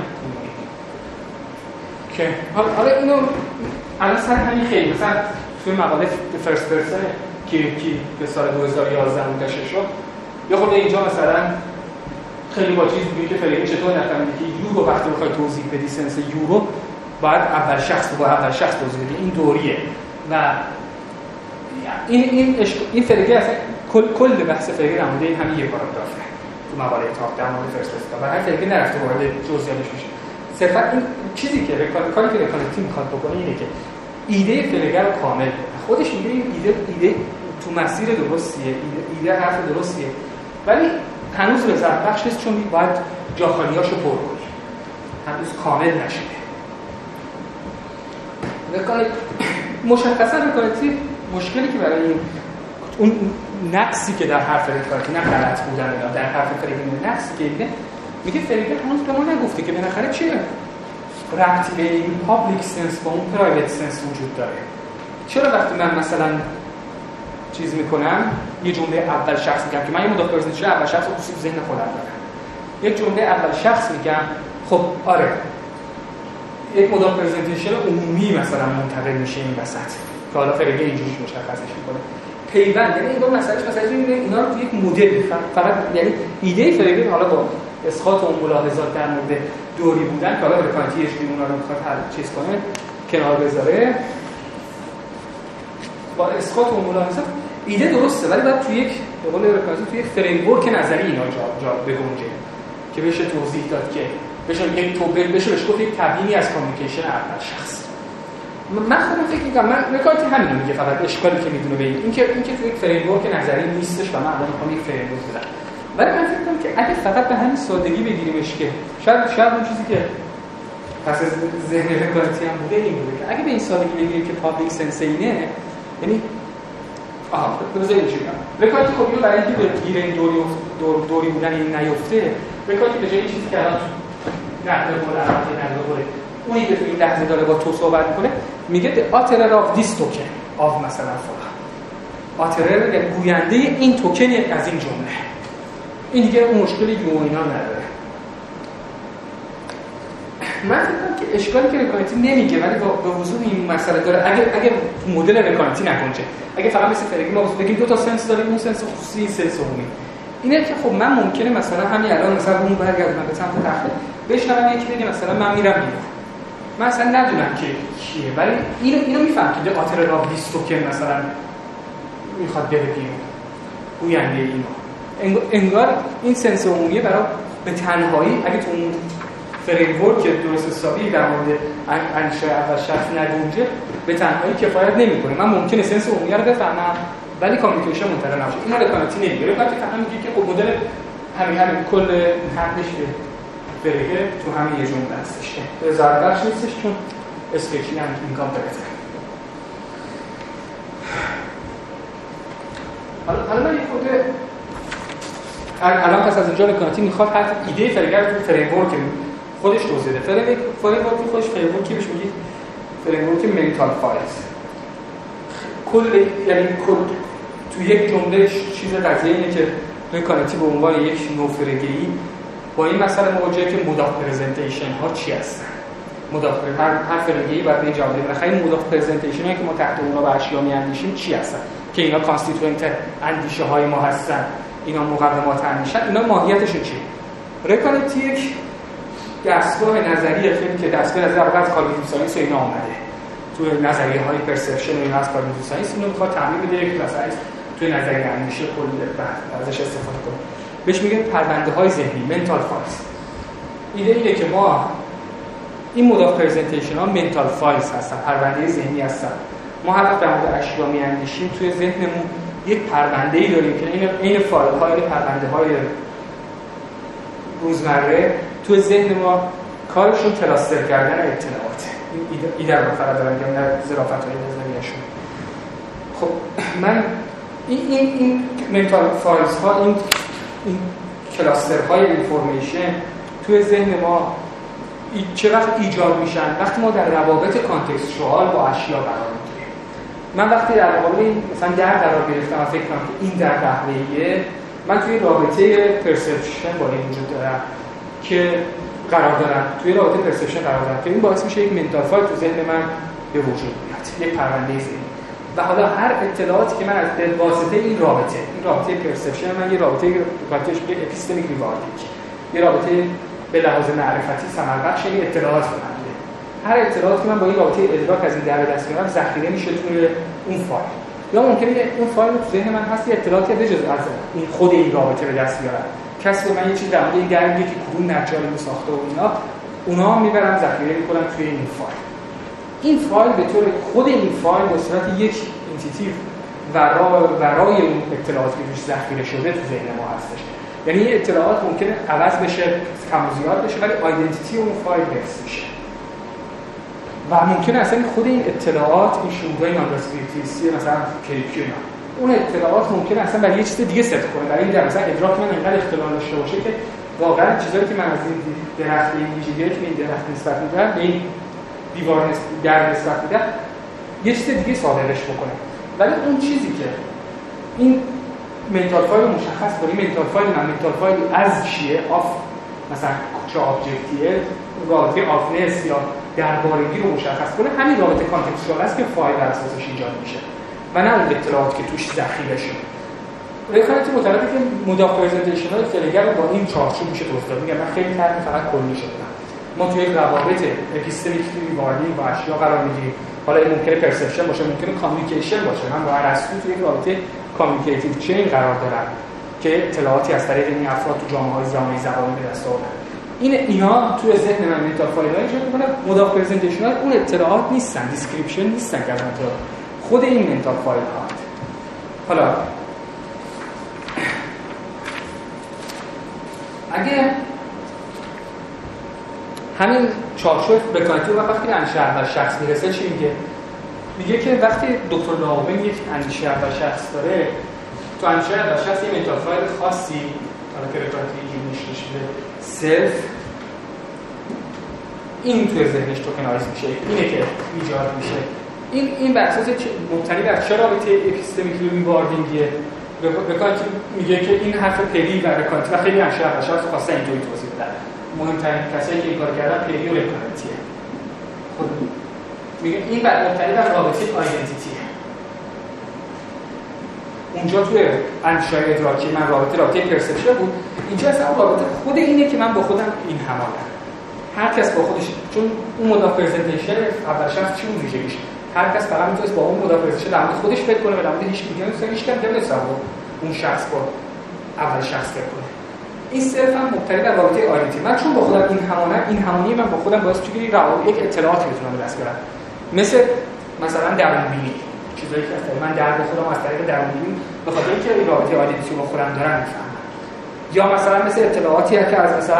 که حالا اینو الان سر همین خیلی مثلا توی مقاله فرست پرسن که به سال 2011 منتشر شد یا خود اینجا مثلا خیلی با چیز میگه که فرگه چطور نفهمیده که یورو وقتی بخوای توضیح بدی سنس یورو باید اول شخص توضیح بدی این دوریه و این فرگه اصلا کل بحث فرگه در مورد این همین یه پاراگرافه تو مقاله تاپ در مورد فرست پرسن و هر فرگه نرفته وارد جزئیاتش میشه. صرفا این چیزی که کاری که رکانتی میخواد بکنه اینه که ایده فرگه رو کامل کنه. خودش میگه این ایده تو مسیر درستیه، ایده حرف درستیه ولی هنوز رضایت بخش نیست چون باید جا خالیاشو پر کنی. هنوز کامل نشده. مشخصا رکانتی مشکلی که برای اون نقصی که در حرف رکانتی نه غلط بودن یا در حرف فرگه نقصی که دیده میگه فرگه هنوز به ما نگفته که بالاخره چیه ربطی به این پابلیک سنس با اون پرایوت سنس وجود داره. چرا وقتی من مثلا چیز میکنم یه جمله اول شخص میگم که من یه مود پرزنتیشن اول شخص رو تو ذهن خودم دارم یک جمله اول شخص میگم خب آره یک مود پرزنتیشن عمومی مثلا منتقل میشه این وسط که حالا فرگه اینجوری مشخصش میکنه پیوند یعنی این مسئلهش مثلا اینا رو تو یک مدل فقط یعنی ایده فرگه حالا با اسقاط اون ملاحظات در مورد دوری بودن که حالا رکانتی اجتماعی اونا رو میخواد هر چیز کنه کنار بذاره با اسقاط اون ملاحظات ایده درسته ولی باید توی یک به قول رکانتی توی یک فریم ورک نظری اینا جا بگنجه که بشه توضیح داد که بشه بهش گفت یک تبیینی از کامیکیشن اول شخص. من خودم فکر می‌کنم من رکانتی همین رو میگه فقط اشکالی که میدونه به این که توی یک فریم ورک نظری نیستش و من الان میخوام یک فریم ورک بزنم. ولی من فکر می‌کنم که اگه فقط به همین سادگی بگیریمش که شاید اون چیزی که پس از ذهن رکانتی هم بوده این بوده که اگه به این سادگی بگیریم که پابلیک سنس اینه یعنی بذار اینجوری رکایتی خب اینو برای اینکه به گیر این دوری بودن این نیفته، رکایتی به جای این چیزی که الان نقل قول عربی نقل قول اونی که تو این لحظه داره با تو صحبت میکنه میگه the utterer of this token of مثلا فلان، utterer یعنی گوینده این توکن از این جمله. این دیگه اون مشکلی یو اینا نداره. من فکر کنم که اشکالی که رکانتی نمیگه ولی به وضوح این مسئله داره. اگه مدل رکانتی نکنه، اگه فقط مثل فرگی ما بگیم دو تا سنس داریم، اون سنس خصوصی این سنس عمومی، اینه که خب من ممکنه مثلا همین الان مثلا اون برگردم به سمت تخته بشنوم یکی بگه مثلا من میرم بیرون، من اصلا ندونم که کیه ولی اینو میفهم که آتر را 20 توکن مثلا میخواد بره بیرون گوینده اینو. انگار این سنس عمومی برای به تنهایی اگه تو اون فریمورک درست حسابی در مورد انشاء اول شخص نگنجه به تنهایی کفایت نمیکنه. من ممکنه سنس عمومی رو بفهمم ولی کامیونیکیشن منطقه نباشه. اینا رکانتی نمیگه. رکانتی فقط میگه که خب مدل همین کل حقش به فرگه تو همین یه جمله هستش. به ضربش نیستش چون اسکیچی هم اینکامپلیته. حالا من یه خود الان پس از اینجا رکانتی میخواد حتی ایده فرگه رو تو فریمورک خودش توضیح بده. فریمورک خودش فریمورکی بهش میگه فریمورک منتال فایلز. یعنی تو یک جمله چیز قضیه اینه که رکانتی به عنوان یک نوع فرگه‌ای با این مسئله مواجهه که مود آف پرزنتیشن ها چی هستن. مود آف هر فرگه‌ای باید به جواب بده. بخاطر مود آف پرزنتیشن هایی که ما تحت اونها به اشیا میاندیشیم چی هستن که اینا کانستیتوئنت اندیشه های ما هستن، اینا مقدمات اندیشه، اینا ماهیتشون چیه؟ رکانتی یک دستگاه نظریه که دستگاه نظری از کاگنیتیو ساینس و اینا اومده تو نظریه های پرسپشن و اینا از کاگنیتیو ساینس اینو میخواد تعمیم بده یک مثلا توی نظریه اندیشه کلی ازش استفاده کنه. بهش میگن پرونده های ذهنی منتال فایلز. ایده اینه که ما این مود آف پرزنتیشن ها منتال فایلز هستن، پرونده ذهنی هستن. ما هر وقت در مورد اشیا میاندیشیم توی ذهنمون یک پرونده‌ای داریم که این فایل های پرونده های روزمره توی ذهن ما کارشون کلاستر کردن اطلاعاته. این ایده رو فقط دارم میگم نه ظرافت‌های نظریه‌شون. خب من این منتال فایلز ها این کلاسترهای اینفورمیشن توی ذهن ما چه وقت ایجاد میشن؟ وقتی ما در روابط کانتکستوال با اشیا قرار میگیریم. من وقتی در مقابل مثلا در قرار گرفتم و فکر کنم که این در قهوه‌ایه، من توی رابطه پرسپشن با این وجود دارم که قرار دارم، توی رابطه پرسپشن قرار دارم که این باعث میشه یک منتال فایل تو ذهن من به وجود بیاد، یک پرونده ذهنی. و حالا هر اطلاعاتی که من از واسطه این رابطه پرسپشن من یه رابطه بهش میگه اپیستمیک ریواردینگ، یه رابطه به لحاظ معرفتی ثمربخش این اطلاعات میده. هر اطلاعاتی که من با این رابطه ادراک از این در دست میارم ذخیره میشه توی اون فایل. یا ممکنه اون فایل تو ذهن من هست، یه اطلاعاتی بجز از این خود این رابطه به دست بیارم. کسی من یه چیز در مورد این درگی که کدوم نجار رو ساخته و اونا میبرم ذخیره میکنم توی این فایل. این فایل به طور خود این فایل به صورت یک انتیتی ورای اون اطلاعاتی که توش ذخیره شده تو ذهن ما هستش. یعنی این اطلاعات ممکنه عوض بشه، کم و زیاد بشه ولی آیدنتیتی اون فایل حفظ میشه. و ممکنه اصلا خود این اطلاعات این شروطهای نان‌دسکریپتیوی مثلا کیکی اون اطلاعات ممکنه اصلا برای یه چیز دیگه ست کنه، برای این مثلا ادراک من اینقدر اختلال داشته باشه که واقعا چیزایی که من از این درخت این ویژگیایی که این درخت نسبت میدم به این دیوار در نسبت میدم یه چیز دیگه صادرش بکنه. ولی اون چیزی که این منتال فایل مشخص کنه، منتال فایل از چیه، آف مثلا چه ابجکتیه، رابطه آفنس یا دربارگی رو مشخص کنه، همین رابطه کانتکستوال است که فایل بر اساسش ایجاد میشه و نه اون اطلاعاتی که توش ذخیره شده. رکانتی معتقده که مود آف پرزنتیشن های فرگر رو با این چارچوب میشه توضیح داد. میگم من خیلی فقط کلی شدم. ما توی یک روابط اپیستمیک ریواردینگ با اشیا قرار میگیریم. حالا این ممکنه پرسپشن باشه، ممکنه کامیونیکیشن باشه. من با ارسطو توی یک رابطه کامیونیکیتیو چین قرار دارم که اطلاعاتی از طریق این افراد تو جامعه‌های زمانی زبانی به دست آوردن. اینا توی ذهن من منتال فایل‌ها ایجاد می‌کنن. مود آف پرزنتیشن اون اطلاعات نیستن، دیسکریپشن نیستن که از خود این منتال فایل ها. حالا اگه همین چارچوب رکانتی وقتی انشاء اول شخص میرسه چی میگه؟ میگه که وقتی دکتر لاوین یک اندیشه اول شخص داره، تو اندیشه اول شخص یه منتال فایل خاصی حالا که رکارتی اینجوری نشده سلف این توی ذهنش توکنایز میشه، اینه که ایجاد میشه. این بر اساس مبتنی بر چه رابطه اپیستمیک ریواردینگیه؟ رکانت میگه که این حرف پری و رکانت و خیلی انشاء اول شخص خواسته اینجوری توضیح بدن. مهمترین کسایی که این کار کردن پری و رکانتیه. خب میگه این بر مبتنی بر رابطه آیدنتیتیه. اونجا توی انشای ادراکی من رابطه پرسپشن بود، اینجا اصلا رابطه خود اینه که من با خودم این همانم. هر کس با خودش، چون اون مداف پرزنتیشن اول شخص چی اون ویژگیش، هر کس فقط میتونه با اون مداف پرزنتیشن در مورد خودش فکر کنه و در مورد هیچ دیگه هیچ کم نمی‌تونه با اون شخص با اول شخص فکر کنه. این صرف هم مبتنی بر رابطه آیدنتی. من چون با خودم این همانم، این همانی من با خودم باعث میشه که یک اطلاعاتی بتونم به دست بیارم، مثلا درونبینی، چیزایی که من درد خودم از طریق درونبینی به خاطر اینکه این رابطه آیدنتی با خودم دارم میفهمم، یا مثلا مثل اطلاعاتی که از مثلا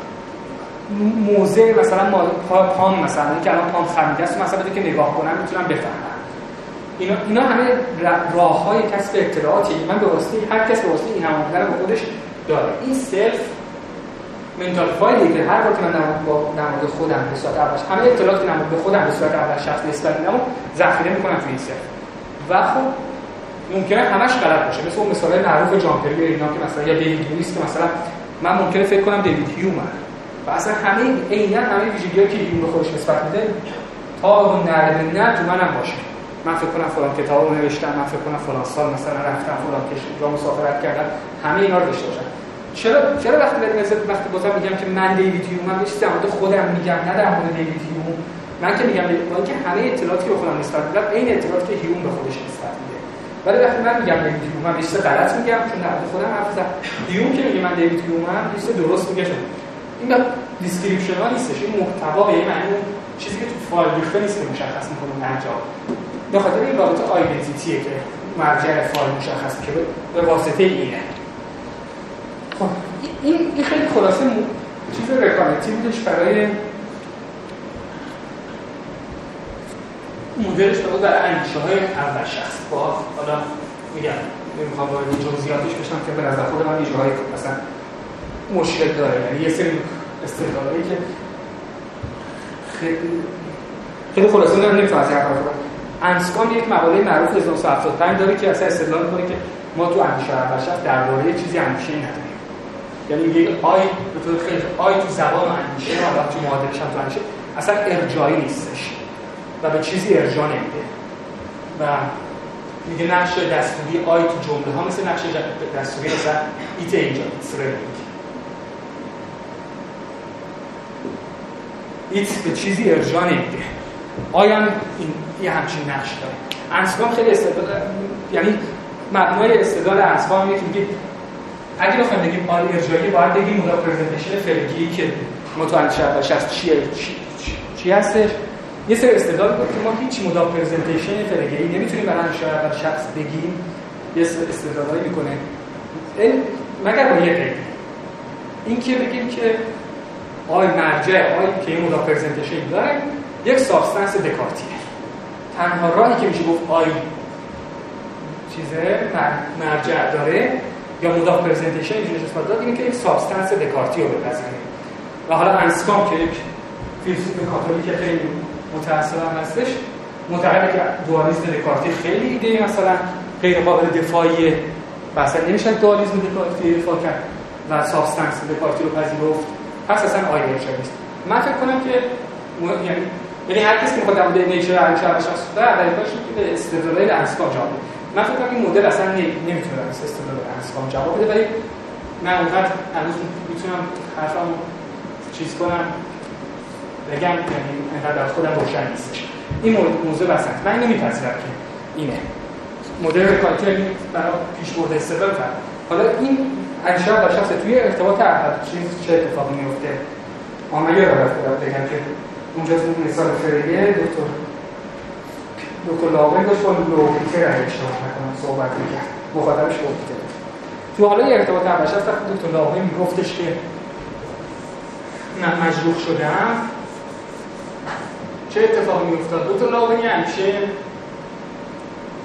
موزه مثلا پام مثلا اینکه الان پام خمیده است مثلا بده که نگاه کنم میتونم بفهمم. اینا همه راه‌های کسب اطلاعاتی من به واسطه هر کس به واسطه این همانیت رو خودش داره. این سلف منتال فایلی که هر بار که من در مورد خودم به صورت اول همه اطلاعاتی که به خودم به صورت اول شخص نسبت میدم ذخیره میکنم توی این سلف و خب ممکنه همش غلط باشه، مثل اون مثالای معروف جامپری اینا که مثلا یا دیوید لوئیس که مثلا من ممکنه فکر کنم دیوید هیومن و اصلا همه عیناً همه ویژگی‌هایی که هیوم به خودش نسبت میده تا اون نه تو منم باشه. من فکر کنم فلان کتابو نوشتم، من فکر کنم فلان سال مثلا رفتم فلان کشور مسافرت کردم، همه اینا رو داشته باشم. چرا وقتی بازم میگم که من دیوید هیومم یه چیزی در مورد خودم میگم نه در مورد دیوید هیوم، من که میگم که همه اطلاعاتی که خودم نسبت میدم این اطلاعاتی که هیوم به خودش نسبت میده. ولی وقتی من میگم دیوید هیومم یه چیز غلط میگم چون در مورد خودم حرف زدم. هیوم که میگه من دیوید هیومم یه چیز درست میگه. این دیسکریپشن ها نیستش، این محتوا به معنی چیزی که تو فایل ریخته نیست که مشخص میکنه انجام. به خاطر این رابطه آیدنتیتیه که مرجع فایل مشخص که به واسطه اینه. خب این خیلی خلاصه چیز رکانتی بودش برای مدلش برای اندیشه های اول شخص. با حالا میگم نمیخوام وارد جزئیاتش بشم که به نظر خود من یه جاهای مثلا مشکل داره، یعنی یه سری استدلالی که خیلی خلاصه نمیتونم از این حرف بزنم. انسکام یک مقاله معروف 1975 داره که اصلا استدلال می‌کنه که ما تو اندیشه اول شخص درباره چیزی اندیشه نداریم. یعنی میگه آی به طور خیلی آی تو زبان اندیشه و تو معادلش هم تو اندیشه اصلا ارجاعی نیستش و به چیزی ارجاع نمیده و میگه نقش دستوری آی تو جمله ها مثل نقش دستوری مثلا ایت اینجا ایت به چیزی ارجاع نمیده. آیا این یه همچین نقش داره. انسکام خیلی استدلال، یعنی مبنای استدلال انسکام اینه که میگه اگه بخوایم بگیم آی ارجاعی باید بگیم مداف پرزنتیشن فرگی که متعلق اول شخص چی هستش. یه سری استدلال بود که ما هیچ مداف پرزنتیشن فرگی نمیتونیم برای انشاء اول شخص بگیم. یه استدلالی میکنه مگر با یه قید این که بگیم که آی مرجع آی که این مداف پرزنتیشن داره یک سابستنس دکارتیه. تنها راهی که میشه گفت آی چیزه مرجع داره یا مداف پرزنتیشن اینجوری نسبت داد اینه که یک سابستنس دکارتی رو بپذیریم. و حالا انسکام که یک فیلسوف کاتولیک خیلی متأسفانه هستش معتقده که دوالیسم دکارتی خیلی ایده مثلا غیر قابل دفاعیه و اصلا نمیشه دوالیسم دکارتی دفاع کرد و سابستنس دکارتی رو پذیرفت. پس اصلا آی ارجاعی نیست. من فکر کنم که یعنی هر کسی که میخواد در مورد نیچر ارجاع شخص در واقعش به استدلال انسکام جواب بده. من فکر کنم این مدل اصلا نمیتونه از استدلال انسکام جواب بده، ولی من اونقدر هنوز میتونم حرفمو چیز کنم بگم، یعنی انقدر از خودم روشن نیستش. این موضوع وسط من نمیپذیرم که اینه مدل رکانتی برای پیشبرد استدلال کرد. حالا این انشاء در شخص توی ارتباط چیز چه اتفاقی میفته. من یه رو بگم که اونجا تو مثال فریه دکتر لاوین داشت با لوپیتر اشتراک نکنم صحبت میکرد، مخاطبش لوپیتر. تو حالا یه ارتباط اولش هست دکتر لاوین میگفتش که من مجروح شدم چه اتفاقی میافتاد. دکتر لاوین همیشه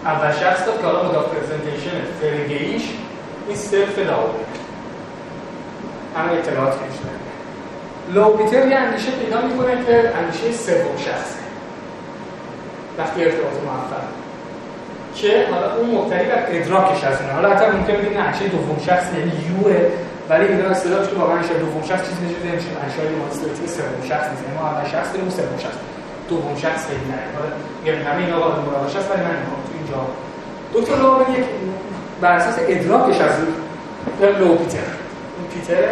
اول شخص داد که حالا مداف پرزنتیشن فرگیش این سلف لاوبه همه اطلاعات که میشه. لوپیتر یه اندیشه پیدا میکنه که اندیشه سوم شخصه وقتی ارتباط موفق که حالا اون مبتنی بر ادراکش از اونه. حالا حتی ممکن بگیم نه اندیشه دوم شخص یعنی یوه، ولی اینا اصطلاحش که واقعا اندیشه دوم شخص چیزی نمیشه. اندیشه مانستریتی سوم شخص نیست. ما اول شخص داریم و سوم شخص. دوم شخص خیلی نه. حالا میگم همه اینا قابل مراجعه است، ولی من میخوام تو اینجا دکتر لاوبن یک بر اساس ادراکش از لوپیتر این پیتر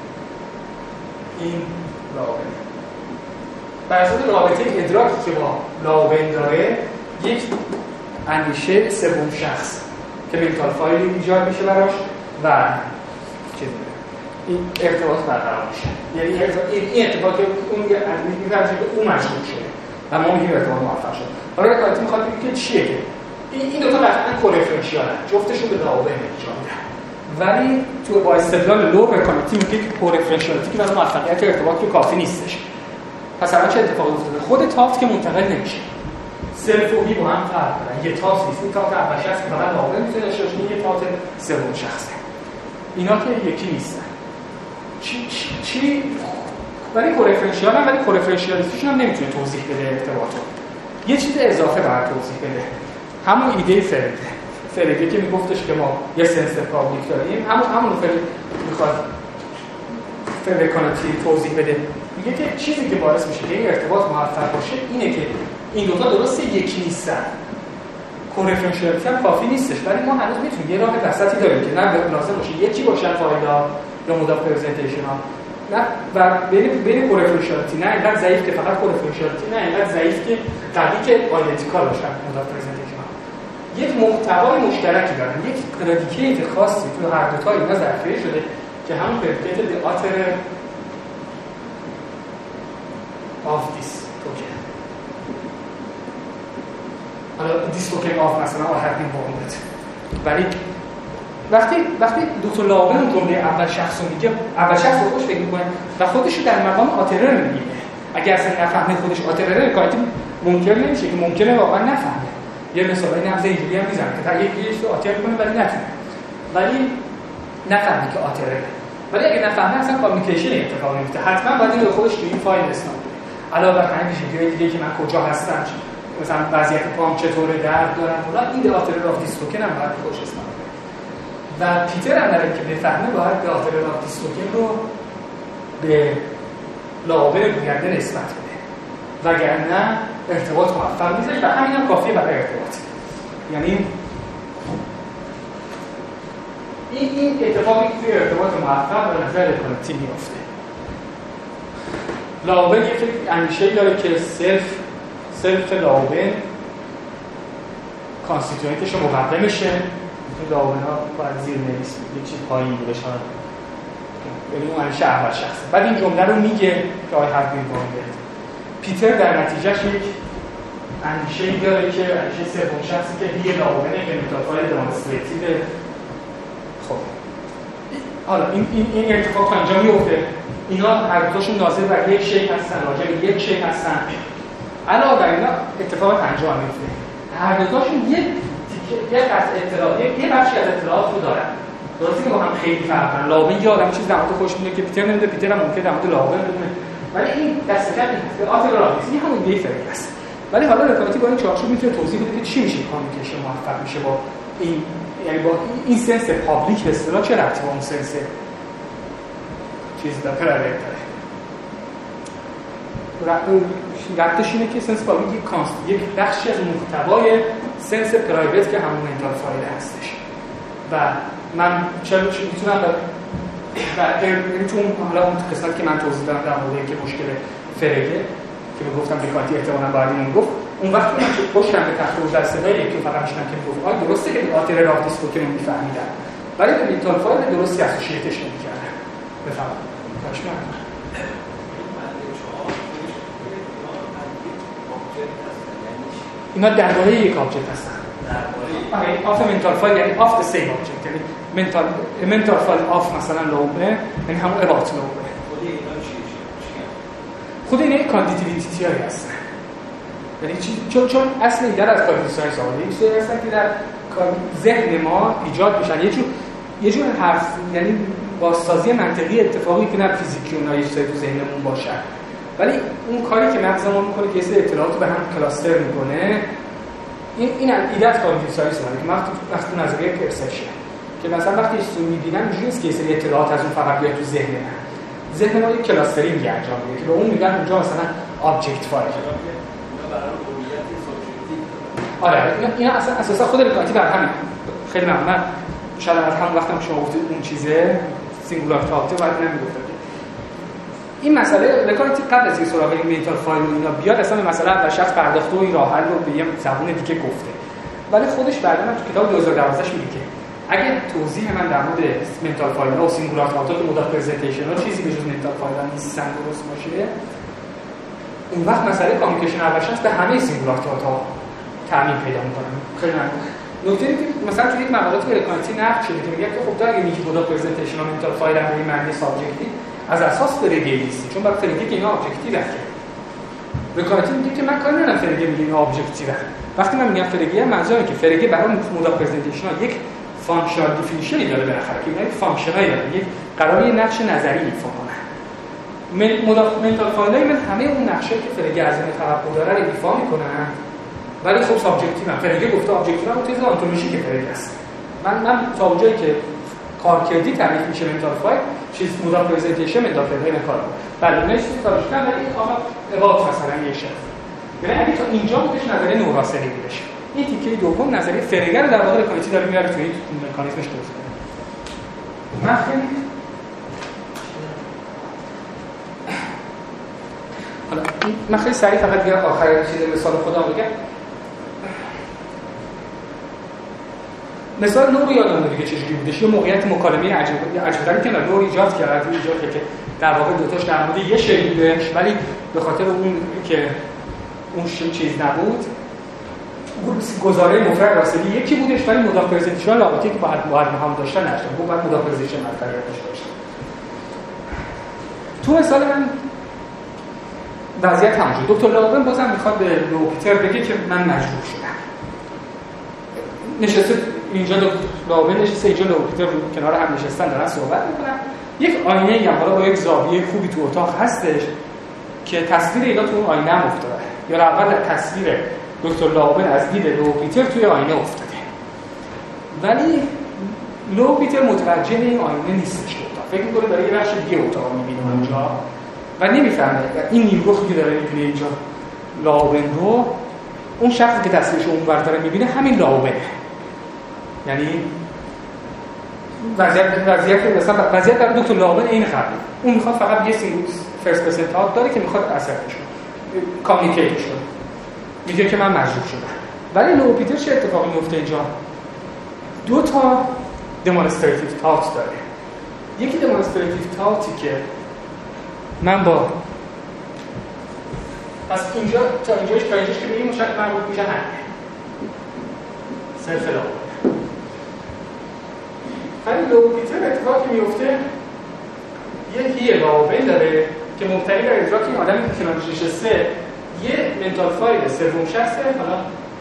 این لاوبن بر اساس رابطه ادراکی که با لاوبن داره یک اندیشه سوم شخص که منتال فایلی ایجاد میشه براش و چه این ارتباط برقرار میشه. یعنی این ارتباط که اون میگه که اون مشغول شده و ما میگیم ارتباط موفق شد. حالا کارتی میخواد بگه که چیه که این دو تا قطعا کورفرنشیالن، جفتشون به لاوبن ارجاع میدن، ولی تو با استدلال لو رکانتی میگه که کورفرنشیالیتی که برای موفقیت ارتباط که کافی نیستش. پس الان چه اتفاقی افتاده؟ خود تافت که منتقل نمیشه. سلف و هی با هم فرق دارن. یه تافت نیست. این تافت اول شخص فقط لاوبن میتونه داشته باشه، یه تافت سوم شخصه. اینا که یکی نیستن. چی ولی کورفرنشیال هم، ولی کورفرنشیالیتیشون هم نمیتونه توضیح بده ارتباطو. یه چیز اضافه باید توضیح بده. همون ایده فرگه که میگفتش که ما یه سنس پابلیک داریم، همون میخواد فرگانتی توضیح بده. میگه که چیزی که باعث میشه که این ارتباط موفق باشه اینه که این دوتا درسته یکی نیستن. کورفرنشیالیتی هم کافی نیستش، ولی ما هنوز میتونیم یه راه وسطی داریم که نه لازم باشه یکی باشن فایل‌ها یا مداف پرزنتیشن ها، نه و بین کورفرنشیالیتی نه اینقدر ضعیف که فقط کورفرنشیالیتی، نه اینقدر ضعیف که قوی که آیدنتیکال باشن مداف پرزنتیشن ها. یک محتوای مشترکی دارن، یک پردیکیت خاصی تو هر دو تا اینا ذخیره شده که همون پردیکیت the author of this token. حالا this token of مثلا I have been born. ولی وقتی دکتر لاوبن اون جمله اول شخص رو میگه، اول شخص رو خودش فکر میکنه و خودش رو در مقام آترر میگه. اگر اصلا نفهمه خودش آترره کارتی ممکن نمیشه که ممکنه واقعا نفهمه. یه مثالای نمز اینجوری هم میزنه که تا یکی رو آتر کنه ولی نتونه، ولی نفهمه که آترره. ولی اگه نفهمه اصلا کامیونیکیشن اتفاق نمیفته. حتما باید این رو خودش تو این فایل اسناد کنه. علاوه بر همین ویدیوهای دیگه که من کجا هستم، مثلا وضعیت پام چطوره، درد دارم، حالا این آترر آف دیس توکن هم باید خودش اسناد کنه. و پیتر هم داره که بفهمه باید آترر آف دیس توکن رو به لاوبن گوینده نسبت بده، وگرنه ارتباط موفق نیست و همین هم کافیه برای ارتباط. یعنی این اتفاقی که توی ارتباط موفق به نظر کانتی میفته. لاوبن یک اندیشه‌ای داره که سلف لاوبن کانستیتوئنتش مقدمشه. لاوبن ها باید زیر نویس یک چیز پایین بوده شاید، یعنی اون اندیشه اول شخصه. بعد این جمله رو میگه که آی هاف بین بورن. پیتر در نتیجهش یک اندیشه‌ای داره که اندیشه سوم شخصی که هی لاوبنه که متافای دمونستریتیو. خب حالا این اتفاق تا اینجا میفته. اینا هر دوتاشون ناظر بر یک شی هستن، راجع به یک شی هستن. علاوه بر اینا اتفاق انجام میفته. هر دوتاشون یک قطع اطلاعات، یه بخشی از اطلاعات رو دارن. درسته که با هم خیلی فرق دارن. لاوبن یه آدم چیز در مورد خودش میگه که پیتر نمیده، پیتر هم ممکنه در مورد لاوبن بدونه. ولی این دستکت به آتر راویسی همون دیگه فرق است. ولی حالا رکاتی با این چارچوب میتونه توضیح بده که چی میشه کامیونیکیشن موفق میشه با این، یعنی با این سنس پابلیک اصطلاح چه ربطی با اون سنس چیز داره پرایوت داره. ربطش اینه که سنس پابلیک یک بخشی از محتوای سنس پرایوت که همون منتال فایل هستش و من چرا میتونم و یعنی تو حالا اون قسمت که من توضیح دادم در مورد اینکه مشکل فرگه که گفتم دکانتی احتمالاً باید اینو گفت، اون وقت من چه پشتم به تخت روز در صدای یکی فقط میشنم که گفت آره درسته که آتر راه دیس توکن رو میفهمیدن ولی به منتال فایل درستی اسوسییتش نمی‌کردن. بفهمم باش میاد اینا درباره یک آبجکت هستن. درباره آف منتال فایل یعنی آف the same object، یعنی منتال فایل آف مثلا لاوبن یعنی همون اباوت لاوبن. خود اینا یک کاندیتیویتی هستن. یعنی چون اصل ایده از کاگنیتیو ساینس آمده، این چیزایی هستن که در ذهن ما ایجاد میشن، یه جور حرف، یعنی بازسازی منطقی اتفاقی که نه فیزیکی و نه یه چیزایی تو ذهنمون باشه، ولی اون کاری که مغز ما میکنه که یه سری اطلاعات رو به هم کلاستر میکنه، این ایده از کاگنیتیو ساینس که وقتی نظریه پرسپشن که مثلا وقتی چیزی میبینم اینجوری نیست که یه سری اطلاعات از اون فقط بیاد تو ذهن من. ذهن ما یک کلاسترینگ انجام میده که به اون میگن اونجا مثلا آبجکت فایل. آره اینا اصلا اساسا خود ریکارتی بر همین. خیلی ممنون. شاید از همون وقتم شما گفتید اون چیزه سینگولار تاپته بعد نمیگفتم. این مسئله ریکارتی قبل از اینکه سراغ این متال فایل و اینا بیاد اصلا مسئله اول شخص پرداخته و این راه حل رو به یه زبون دیگه گفته. ولی خودش بعدا تو کتاب 2012 میگه که اگه توضیح من در مورد منتال فایل ها و سینگولار تاپتا و مدل پرزنتیشن ها چیزی به جز منتال فایل ها نیستن درست باشه، اون وقت مسئله کامیونیکیشن اول شخص به همه سینگولار تاپتا تعمیم پیدا می‌کنه. خیلی ممنون. نکته اینه که مثلا تو یک مقالات ریکارتی نقد شده که میگه که خب تا اگه میگی مدل پرزنتیشن و منتال فایل هم به معنی سابجکتیو از اساس فرگیلیستی، چون بعد فرگی که اینا ابجکتیو هست. ریکارتی میگه که من کاری ندارم فرگی میگه اینا ابجکتیو هست. وقتی من میگم فرگی منظورم که فرگی برای مدل پرزنتیشن یک فانکشنال دیفینیشنی داره بالاخره که اینا یک فانکشنایی داره، یک قراره یه نقش نظری ایفا کنه. منتال فایل من همه اون نقشه‌ای که فرگی از این توقع داره رو ایفا میکنن، ولی خب سابجکتیو هم. فرگی گفته ابجکتیو هم چیز آنتولوژیک فرگی است. من تا اونجایی که کار کردی تعریف میشه منتال فایل، چیز مدل پرزنتیشن منتال فایل کار. بله نه چیزی کارش کنم، ولی آقا اباوت مثلا یه شی. یعنی اگه تا اینجا بودش نظریه نوراسلی بودش. این تیکه دوم نظریه فرگر در واقع ریکارتی داره میاره توی مکانیزمش توضیح میده. من خیلی سریع فقط دیگه آخر چیز مثال خودم بگم. مثال نور یادم دیگه چجوری بودش. یه موقعیت مکالمه عجیبی که نور ایجاد کرد که در واقع دوتاش در مورد یه شی بودش، ولی به خاطر اون که اون چیز نبود، گزاره مفرد راسلی یکی بودش، ولی مدل پرزنتیشن رابطه‌ای که باید هم داشتن نداشتن. باید مدل پرزنتیشن مطرح داشته. تو مثال من وضعیت همونجوری. دکتر لاوبن بازم میخواد به لوپیتر بگه که من مجبور شدم. نشسته اینجا لاوبن نشسته اینجا لوپیتر کنار هم نشستن دارن صحبت میکنن. یک آینه هم بالا با یک زاویه خوبی تو اتاق هستش که تصویر اینا تو اون آینه هم افتاده. یا اول تصویر دکتر لاوبن از دید لوپیتر توی آینه افتاده. ولی لوپیتر متوجه این آینه نیستش. فکر می‌کنه برای یه بخش دیگه اتاق می‌بینه اونجا و نمی‌فهمه این نیرویی که داره می‌بینه اینجا لاوبن رو، اون شخصی که تصویرش اونور داره می‌بینه همین لاوبنه. یعنی وضعیت مثلا وضعیت در دکتر لاوبن این خبره. اون می‌خواد فقط یه فرست پرسن تاک داره که می‌خواد اثرش کنه، کامیونیکیت کنه. میگه که من مجبور شدم. ولی لوپیتر چه اتفاقی میفته اینجا؟ دو تا دمونستریتیو تاکس داره. یکی دمونستریتیو تاکی که من با پس اینجا تا اینجاش که میگیم مشکل مربوط میشه همین سلف لاوبن. ولی لوپیتر اتفاقی میفته یه لاوبن داره که مبتنی بر ادراک این آدمی که کنارش نشسته یه منتال فایل سوم شخصه. حالا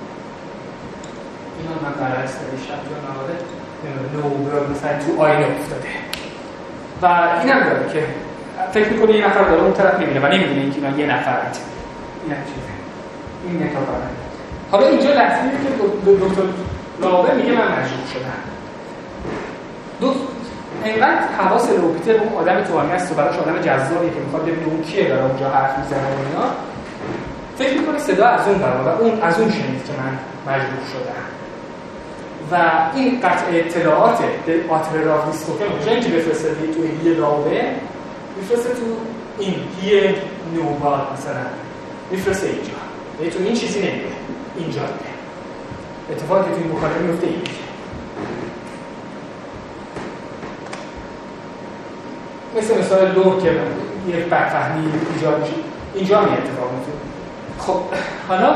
اینا من برعکس نوشتم تو مقاله نو مثلا تو آینه افتاده و اینم داره که فکر می‌کنه یه نفر داره اون طرف می‌بینه و نمی‌دونه اینکه اینا یه نفرند. این چیزه. این منتال فایل. حالا اینجا لحظه‌ای که دکتر لاوبن میگه من مجبور شدم. اینقدر حواس لوپیتر به اون آدم تو آینه است و براش آدم جذابیه که می‌خواد ببینه اون کیه داره اونجا حرف می‌زنه و اینا. فکر می‌کنه صدا از اون برام و اون از اون شنید که من مجبور شدم. و این قطع اطلاعات آتر راف دیسکوتن جایی که بفرسته تو یه لاوبن میفرسته تو این یه نوبال مثلا میفرسته اینجا. یعنی تو این چیزی نمیده. اینجا میده. اتفاقی که تو این مکالمه میفته این میشه. مثال لو که یک بدفهمی ایجاد میشه. اینجا می اتفاق میفته. خب حالا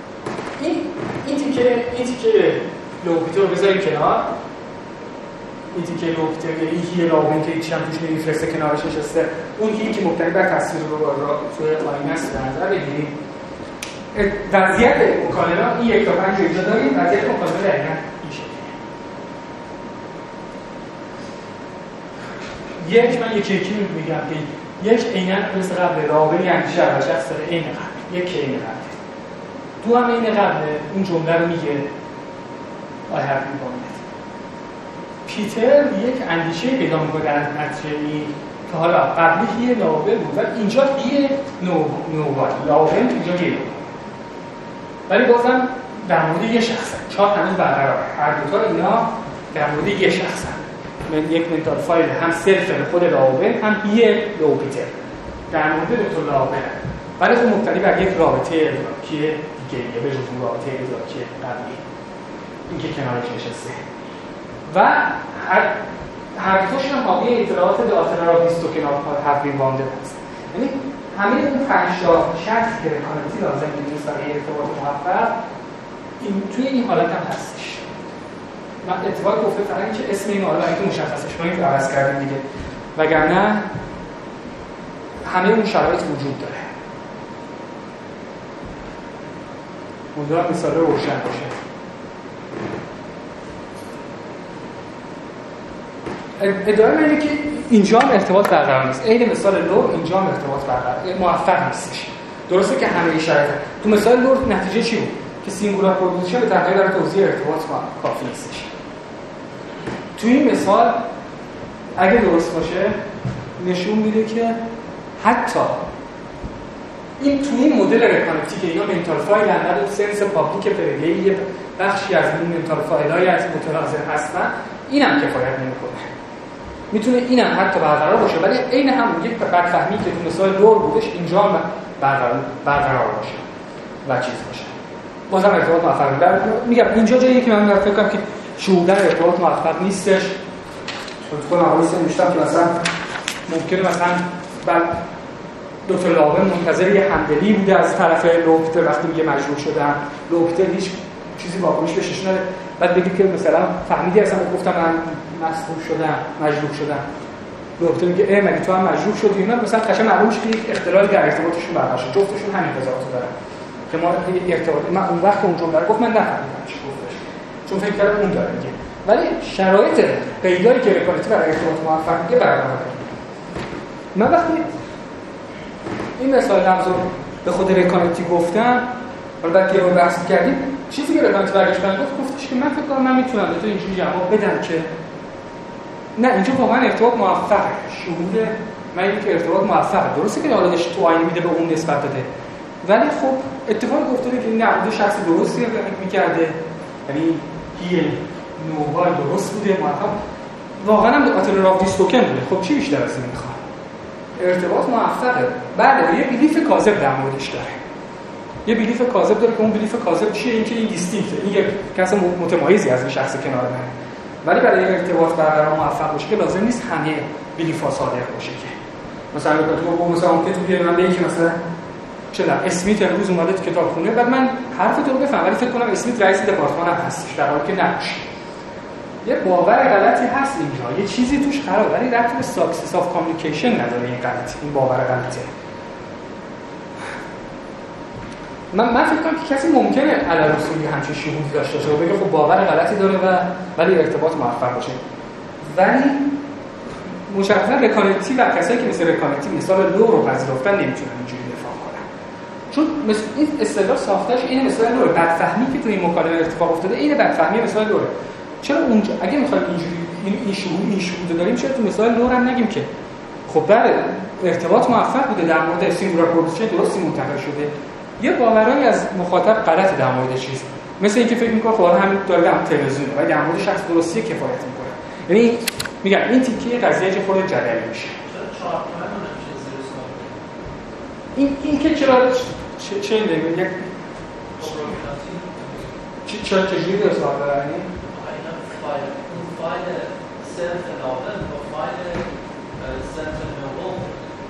این تیکه لوپیتر رو بذاریم کنار. این تیکه لوپیتر یا این هی لاوین که هیچ هم توش نمیفرسته کنارش نشسته، اون هی که مبتنی بر تصویر رو توی آینه است در نظر بگیریم. وضعیت مکالمه این 1 تا 5 اینجا داریم، وضعیت مکالمه دقیقاً این شکلیه. من یکی میگم که یک عیناً مثل قبل راوی اندیشه اول شخص داره عین قبل، یک عین قبل. دو هم عین قبل اون جمله رو میگه I have been born. پیتر یک اندیشه پیدا میکنه در نتیجه این که حالا قبلی یه لاوه بود و اینجا یه نوبات لاوه اینجا یه ولی بازم در مورد یه شخصن، چهار هنوز برقراره. هر دوتا اینا در مورد یه شخصن، یک منتال فایل هم سلف خود لاوه هم یه لوپیتر در مورد دوتا لاوه، ولی خب مبتنی بر یک رابطه ادراکی دیگه به جز اون رابطه ادراکی قبلی این که کنارش نشسته و هر دوتاشون هم حاوی اطلاعات داخل را 20 توکن have been bounded هست. یعنی همه اون 5 تا شرطی که رکانتی لازم نیست برای ارتباط موفق این توی این حالت هم هستش. من اتفاق گفته فقط اینکه اسم این حالت که مشخصش کنیم عوض کردیم دیگه، وگرنه همه اون شرایط وجود داره. امیدوارم مثال روشن باشه. ادعای اینه که اینجا هم ارتباط برقرار نیست. عین مثال لور اینجا هم ارتباط برقرار موفق نیستش. درسته که همه شرایط تو مثال لور نتیجه چی بود؟ که سینگولار پروپوزیشن به تنهایی برای توضیح ارتباط کافی نیستش. تو این مثال اگه درست باشه نشون میده که حتی این تو این مدل رکانتی که اینا منتال فایل اندر سنس پابلیک پرگی یه بخشی از این منتال فایل‌های از متناظر هستن، اینم کفایت نمی‌کنه. میتونه اینم حتی برقرار باشه ولی عین هم یک بدفهمی که تو مثال لور بودش اینجا هم برقرار باشه و چیز باشه. بازم ارتباط موفق میگم اینجا جایی که من فکر کنم که شهودن ارتباط موفق نیستش. خود مقایسه نوشتم که مثلا ممکنه مثلا دو تا لاوه منتظر یه همدلی بوده از طرف لوپیتر وقتی میگه مجروح شدم، لوپیتر هیچ چیزی واکنش بهش نشون نده، بعد بگید که مثلا فهمیدی اصلا گفتم من مصلوب شدم، مجروح شدم، لوپیتر میگه مگه تو هم مجروح شدی؟ اینا مثلا قشنگ معلوم میشه که اختلال در ارتباطشون برقرار شده، جفتشون همین قضاوتو دارن که ما ارتباط من اون وقت اون جمله رو گفت من نفهمیدم چی گفتش چون فکر کردم اون داره میگه، ولی شرایط قیدایی که رکانتی برای ارتباط موفق میگه برقراره. من وقتی این مثال لفظو به خود رکانتی گفتم، حالا بعد که رو بحث کردیم، چیزی که رکانتی برگشت من گفتش که من فکر کنم من میتونم به تو اینجوری جواب بدم که نه اینجا واقعا ارتباط موفقه، شهود من اینه که ارتباط موفقه. درسته که حالا تو آینه میده به اون نسبت داده، ولی خب اتفاق افتاده که نه اون شخص درستی رو میکرده، یعنی هی نوبال درست بوده، موفق واقعا هم به خاطر راف دیستوکن بوده. خب چی بیشتر از این میخوام؟ ارتباط موفقه. بله یه بیلیف کاذب در موردش داره، یه بیلیف کاذب داره که اون بیلیف کاذب چیه؟ این که این دیستینکته، این یک کس متمایزی از این شخص کنار من. ولی برای ارتباط برقرار موفق باشه که لازم نیست همه بیلیف‌ها صادق باشه که مثلا تو مثلا اون که تو بیارم من که مثلا چرا اسمیت امروز اومده تو کتابخونه بعد من حرفتون رو بفهم ولی فکر کنم اسمیت رئیس دپارتمان هم هستش در حالی که نباشه. یه باور غلطی هست اینجا، یه چیزی توش خرابه ولی ربطی به ساکسس آف کامیونیکیشن نداره. این غلط، این باور غلطه. من فکر کنم که کسی ممکنه علی رسولی همچین شهودی داشته باشه و بگه خب باور غلطی داره ولی ارتباط موفق باشه. ولی مشخصا رکانتی و کسایی که مثل رکانتی مثال لو رو پذیرفتن نمیتونن اینجوری دفاع کنن، چون این اصطلاح ساختش اینه مثال لو. بدفهمی که تو این مکالمه اتفاق افتاده اینه بدفهمی مثال لو. چرا اونجا اگه میخوایم اینجوری این شهود داریم چرا تو مثال لو هم نگیم که خب بله ارتباط موفق بوده، در مورد سینگولار پروپوزیشن درستی منتقل شده، یه باورایی از مخاطب غلط در مورد چیز، مثل اینکه فکر می‌کنه خب همین داره هم تلویزیونه و در مورد شخص درستی کفایت می‌کنه. یعنی میگم این تیکه قضیه که خود جدلی میشه. این که چرا چه نمیگه یک چرا چجوری درست آوردنی؟ فایل سلف ناول و فایل سلف نوول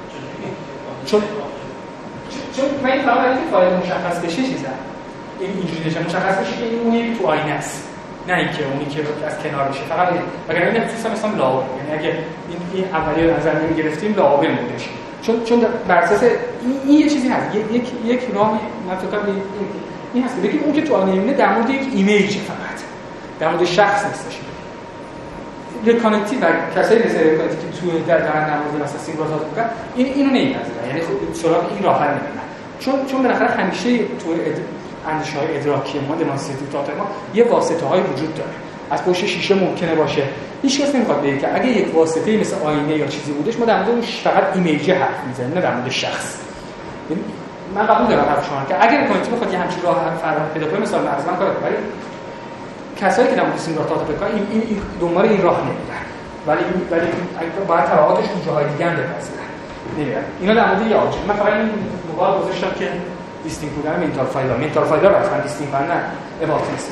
چون من این فایل مشخص بشه چیزه اینجوری بشه مشخص بشه که این اون یک تو آینه است نه اینکه اونی که از کنار میشه فقط وگرنه این خصوصا مثلا لعاب، یعنی اگه این اولیه نظر نمیگرفتیم لعاب بودش، چون بر اساس این یه چیزی هست، یک راهی من فکر کنم این هست که بگیم اون که تو آنیمه در مورد یک ایمیج فقط در مورد شخص نیستش. ریکانکتی و کسایی مثل ریکانکتی که تو در نماد مثلا سینگلات بکنن اینو نمی‌پذیرن، یعنی خب سراغ این راه حل نمیرن، چون بالاخره همیشه تو اندیشه‌های ادراکی ما دمانستریتیو تئاتر ما یه واسطه‌های وجود داره. از پشت شیشه ممکنه باشه، هیچ کس نمیخواد بگه که اگه یک واسطه‌ای مثل آینه یا چیزی بودش ما در مورد اون فقط ایمیج حرف میزنیم، نه در مورد شخص. من قبول دارم حرف شما که اگه ریکانکتی بخواد یه همچین راه فرار پیدا کنه مثلا از من کار کنه، کسایی که در مورد سینگلات تئاتر بکنن این دنبال این راه نمیرن، ولی باید تبعاتش تو جاهای دیگه هم بپذیرن نمیرن. اینا در مورد یه آبجکت. من فقط این موضوع گذاشتم که دیستینگ بودن منتال فایل‌ها اصلا دیستینگ بودن نه اباوت نیستش.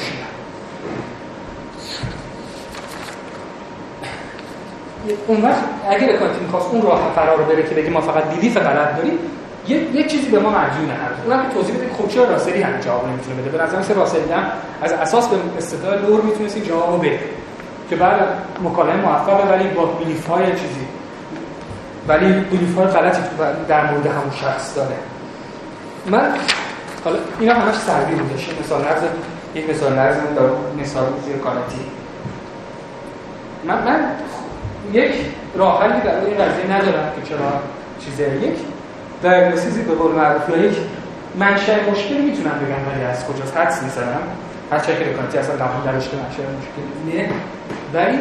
اون وقت اگه ریکانکتی می‌خواست اون راه فرار رو بره که بگه ما فقط بیلیف غلط داریم، یه چیزی به ما مدیونه هست. اونم که توضیح بده خب چرا راسلی هم جواب نمیتونه بده. به نظر میاد راسلی هم از اساس به استدلال لور میتونست این جوابو بده که بعد مکالمه موفقه ولی با بیلیف‌های چیزی، ولی بیلیف‌های غلطی در مورد همون شخص داره. من حالا اینا همش سردی بودش. یک مثال نرز داره، مثال ریکانکتی. من یک راه حلی برای این قضیه ندارم که چرا چیزه یک دیاگنوستیزی به قول معروف یا یک منشأ مشکل میتونم بگم ولی از کجاست حدس میزنم، هرچند که ریکانکتی اصلا قبول نداشته منشأ مشکل نه، ولی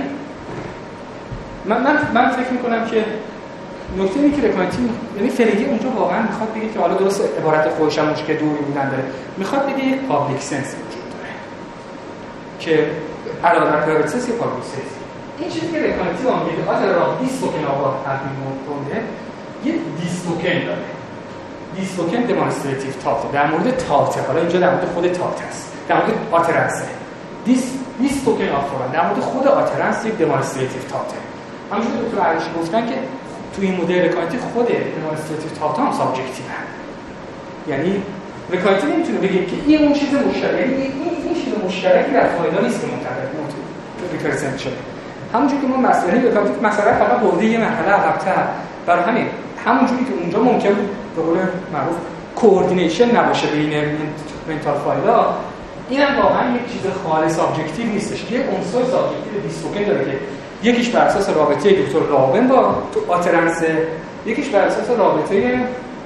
من فکر میکنم که نکته اینه که ریکانکتی یعنی فرگی اونجا واقعا میخواد بگه که حالا درست عبارت خودش هم مشکل دوری بودن داره، میخواد بگه یک پابلیک سنس وجود داره که علاوه بر پرایوت سنس یا پابلیک سنس. این چیزی که ریکانکتی اون میگه آخر راه دیستوکن آقا تبدیل می‌کنه یه دیستوکن داره. دیستوکن دمانستریتیو تات در مورد تات، حالا اینجا در مورد خود تات است، در مورد آترنس. دیستوکن آفران در مورد خود آترنس یک دمانستریتیو تات. همونجوری دکتر علیشی گفتن که تو این مدل ریکانکتی خود دمانستریتیو تات هم سابجکتیوه. یعنی ریکانکتی نمیتونه بگه که این اون چیز مشترک، یعنی این چیز مشترکی در فایل نیست که منطبق ریپرزنت شده. همونجوری که ما مسئله ریکانکتی مثلا فقط برده یه مرحله عقب‌تر، برای همین همونجوری که اونجا ممکن بود به قول معروف کوردینیشن نباشه بین منتال فایل‌ها، اینم واقعا یک چیز خالص ابجکتیو نیستش. یه عنصر سابجکتیو دیستوکن داره که یکیش بر اساس رابطه دکتر لاوبن با آترنس، یکیش بر اساس رابطه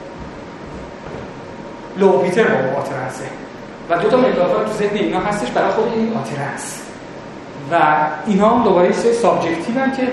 لوپیتر با آترنس و دو تا منتال فایل تو ذهن اینا هستش برای خود این آترنس و اینا هم دوباره سه سابجکتیون که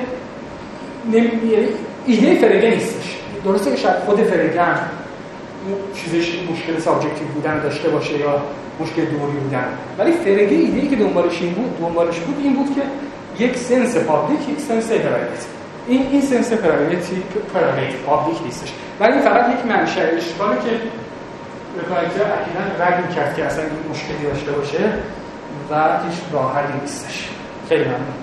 ایده فرگه نیستش. درسته که شاید خود فرگه هم چیزش مشکل سابجکتیو بودن داشته باشه یا مشکل دوری بودن، ولی فرگه ایده‌ای که دنبالش بود این بود که یک سنس پابلیک، یک سنس پرایوت. این سنس پرایوت پابلیک نیستش، ولی این فقط یک منشأ اشکاله که ریکانکتی اکیداً رد می‌کرد که اصلا این مشکلی داشته باشه و هیچ راه حلی نیستش. خیلی ممنون.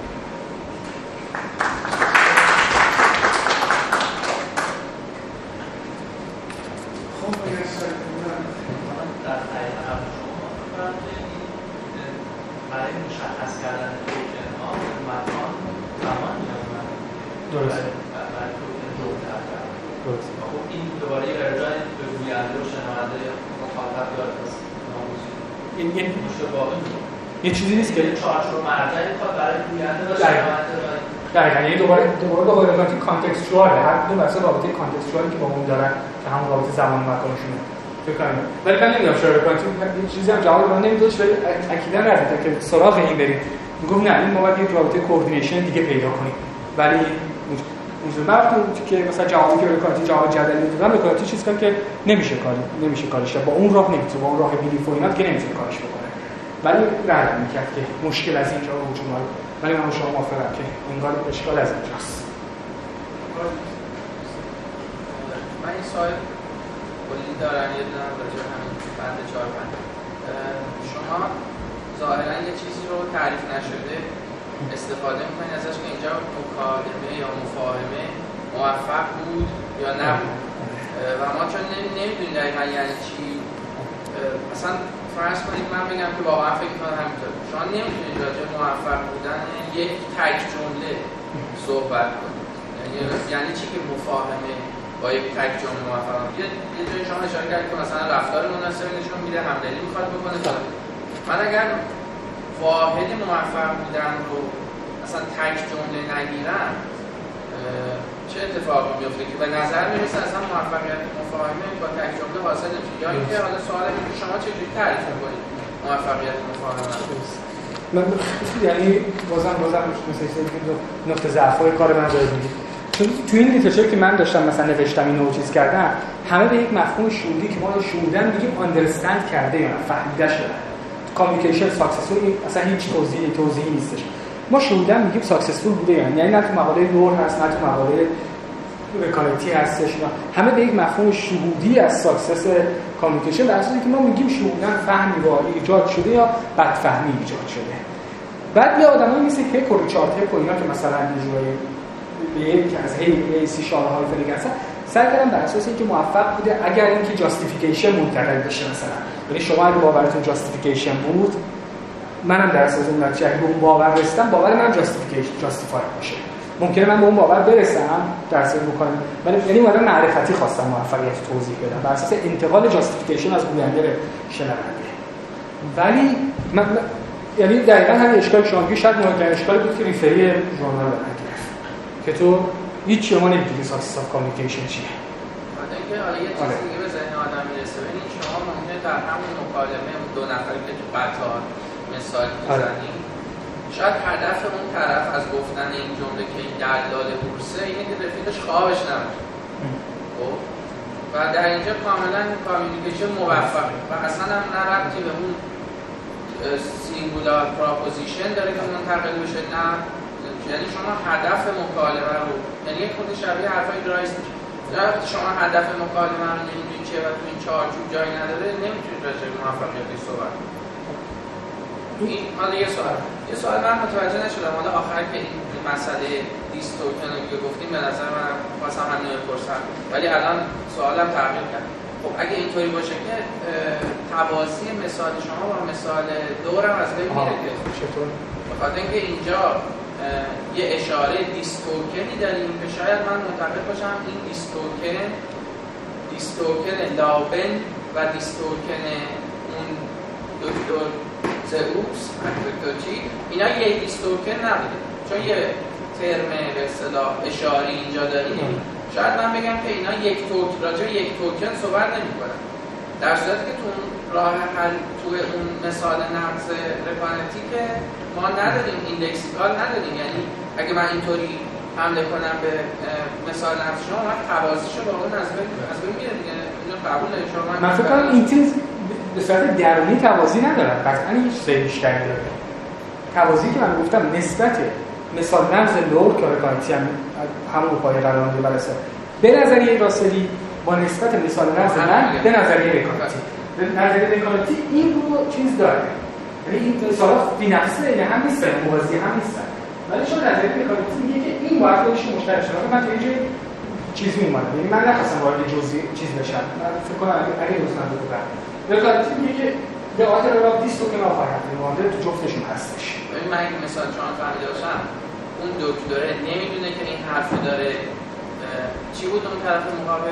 برای مشخص کردن توکن‌ها مکان زمان نیازمند. درست. برای توکن دو طرفه. درست. خب این دوباره ارجاع به گوینده و شنونده مخاطب یاد است.
این
مشکل واقعی
یه چیزی نیست که
چارچوب مرجعی میخواد برای گوینده و شنونده
دقیقاً. یعنی دوباره ریکانکتی کانتکستوراله، هر دو بحث رابطه کانتکستوالی که با اون دارن که همون رابطه زمان و مکانشونه. ولی من نمیدونم چرا ریکانکتی این چیزی هم جواب من نمیدادش، ولی اکیداً رد که سراغ این برید. میگم نه این ما باید یک رابطه کوردینیشن دیگه پیدا کنیم. ولی موضوع که مثلا جوابی که ریکانکتی جواب جدلی میدادن، ریکانکتی چیزی که نمیشه کارش کرد، با اون راه نمیتونه، با اون راه بیلیف و اینا که نمیتونه کارش بکنه. ولی رد میکرد که مشکل از اینجا وجود داره. ولی من با شما موافقم که انگار اشکال از اینجاست.
من این سوال کلی دارم یه دونم راجع به همین بند 4-5 شما ظاهرا یه چیزی رو تعریف نشده استفاده میکنید ازش که اینجا مکالمه یا مفاهمه موفق بود یا نبود و ما چون نمیدونیم دقیقا یعنی چی مثلا فرض کنید من بگم که واقعا فکر کنم همینطور شما نمیتونید راجع به موفق بودن یک تک جمله صحبت کنید. یعنی چی که مفاهمه با یک تک جمله موفق یه جای شما اشاره کردید که مثلا رفتار مناسب نشون میده، همدلی میخواد بکنه. من اگر واحد موفق بودن رو مثلا تک جمله نگیرم چه اتفاقی میفته که به نظر میرسه اصلا موفقیت مفاهمه با تک جمله حاصل نمیشه. یا اینکه حالا سوال اینه شما چجوری تعریف می‌کنید موفقیت مفاهمه رو؟
من یعنی بازم مثلا نقطه ضعف‌های کار من داره میگید. چون تو این لیترچر که من داشتم مثلا نوشتم اینو چیز کردم، همه به یک مفهوم شهودی که ما شهودن میگیم آندرستند کرده یا فهمیده شده. کامیونیکیشن ساکسسفول اصلا هیچ توضیحی نیستش. ما شهودن میگیم ساکسسفول بوده، یعنی نه تو مقاله نور هست نه تو مقاله رکالتی هستش، همه به یک مفهوم شهودی از ساکسس کامیونیکیشن در اساسی که ما میگیم شهودن فهمی واقعی ایجاد شده یا بدفهمی ایجاد شده. بعد یه آدمایی مثل هک و ریچارد هک و اینا که مثلا یه جوری به یک از هی شاره های فلک هستن سعی کردن بر اساس اینکه موفق بوده اگر اینکه جاستیفیکیشن منتقل بشه، مثلا یعنی شما اگه باورتون جاستیفیکیشن بود، منم در اساس اون نتیجه به اون باور رسیدم، باور من جاستیفای باشه. ممکنه من به اون باور برسم در اساس مکالمه، ولی یعنی من معرفتی خواستم موفقیت توضیح بدم بر اساس انتقال جاستیفیکیشن از گوینده به شنونده. ولی من یعنی دقیقاً همین اشکال شما شاید مهمترین اشکالی بود که ریفری ژورنال رو گرفت که تو هیچ شما نمی‌دونی ساکسس اف کامیونیکیشن چیه.
اینکه حالا یه چیزی دیگه به ذهن آدم میرسه، ببینید شما ممکنه در همون مکالمه دو نفری که تو قطار مثال میزنید شاید هدف اون طرف از گفتن این جمله که این دلال بورسه اینه که رفیقش خوابش نمیاد. خب و در اینجا کاملا کامیونیکیشن موفقه و اصلا هم نه ربطی به اون سینگولار پراپوزیشن داره که منتقل بشه، نه یعنی شما هدف مکالمه رو یعنی یک خود شبیه حرفای درایس میشه. شما هدف مکالمه رو نمیدونید چیه و تو این چارچوب جایی نداره، نمیتونید راجع به موفقیت صحبت کنید. این حالا یه سوال من متوجه نشدم حالا آخر که این مسئله دیستوکن رو که گفتیم به نظر من واسه همین بپرسم، ولی الان سوالم تغییر کرد. خب اگه اینطوری باشه که توازی مثال شما با مثال دورم از بین میره که چطور؟ بخاطر اینکه اینجا یه اشاره دیستوکنی داریم که شاید من معتقد باشم این دیستوکن لابن و دیستوکن اون دکتر زئوس اکتوچی اینا یه دیستوکن نبوده، چون یه ترم به اصطلاح اشاری اینجا داریم. شاید من بگم که اینا راجع به یک توکن صحبت نمی‌کنن، در صورتی که تو راه حل تو اون مثال نقض رکانتی که ما نداریم، ایندکسیکال نداریم. یعنی اگه من اینطوری حمله کنم به مثال نقض شما من توازیشو با اون از بین میره دیگه. اینو قبول دارید شما؟
من فکر کنم این چیز به صورت درونی توازی نداره، قطعاً هیچ چیز بیشتری داره. توازی که من گفتم نسبت مثال نقض لور که رکانتی همون پای قرار میده برسه به نظریه راسلی با نسبت مثال نقض من به نظریه رکانتی. نظریه رکانتی این رو چیز داره، یعنی این مثالات بی‌نقصه یعنی هم نیستن، موازی هم نیستن، ولی چون نظریه رکانتی میگه که این باید خودش مشترک شه. من تو یه جای چیزی اومدم، یعنی من نخواستم وارد جزئی چیز بشم، من فکر کنم اگه دوستان بگم رکانتی میگه که به خاطر راه دیستوکن آفرین مانده تو جفتشون هستش.
ببین من اگه مثلا چون فهمیده باشم اون دکتره نمیدونه که این حرف داره چی بود اون طرف مقابل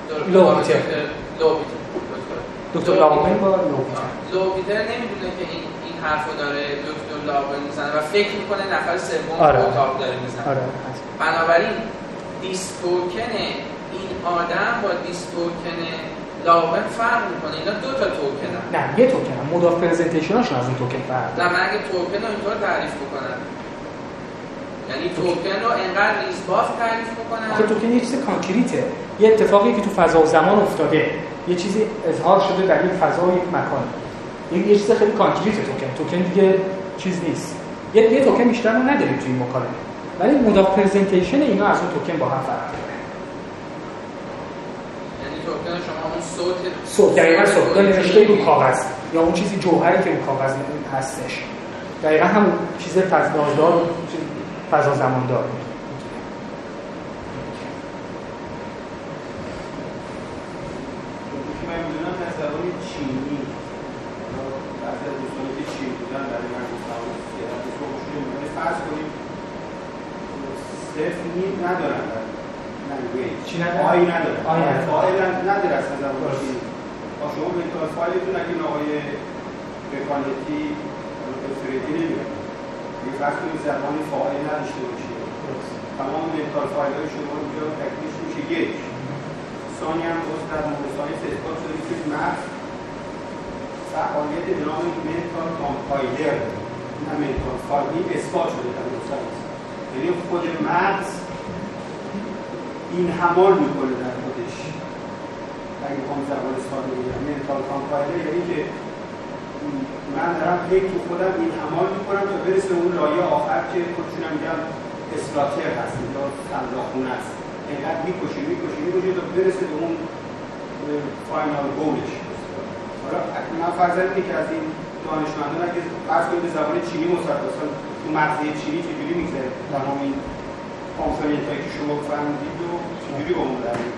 دکتر لاوبن با
لوبیتر نمیدونه که این حرفو داره دکتر لاوبن میزنه و فکر میکنه نفر سوم اتاق داره میزنه. بنابراین دیستوکن این آدم با دیستوکن لاوبن فرق میکنه. اینا دو تا توکن هم.
نه یه توکن هم. مود آف پرزنتیشناشون از اون توکن فرق داره.
نه من اگه توکن رو اینطور تعریف بکنم یعنی توکن رو انقدر ریزبافت تعریف بکنم.
آخه توکن یه چیز کانکریته، یه اتفاقی که تو فضا و زمان افتاده، یه چیزی اظهار شده در یک فضا و یک مکان. این یه چیز خیلی کانکریته. توکن دیگه چیز نیست. یه توکن بیشتر ما نداریم توی این مکالمه، ولی مود آف پرزنتیشن اینا از اون توکن با هم فرق داره.
یعنی توکن شما اون صوت
دقیقاً صوت نوشته رو کاغذ یا اون چیزی جوهری که رو کاغذ هستش، دقیقاً همون چیز فضادار فضا زمان دار.
مطمئن بودن از زبان چینی بعضی از دوستانی که چین بودن برای من گفتم سیاحت سوشون فرض کنیم صرف نیم ندارن در لنگویج
چی ندارن؟
آی ندارن فایل نداره اصلا زبان چینی با شما منتال فایلتون اگه آقای مکانیتی فریدی نمیاد یه فرض کنیم زبان فایل نداشته باشید تمام منتال فایل های شما اینجا تکمیش میشه یک ثانی هم باز در مورد ساینس اثبات شده که مغز فعالیت به نام منتال کامپایلر نه منتال فایل اثبات شده در مورد ساینس یعنی خود مغز این حمال میکنه در خودش اگه بخوام زبان ساده بگم منتال کامپایلر یعنی که من دارم هی تو خودم این حمال میکنم تا برسه به اون لایه آخر که خودشون هم میگم اسلاتر هست یا صندوقخونه است اینقدر میکشه تا برسه به اون فاینال گولش. حالا من فرض اینه که از این دانشمندان اگه فرض کنید زبان چینی مصرفاً تو مغزه چینی چجوری میگذره تمام این کامپوننت هایی که شما فهمیدید و چجوری با اون درمید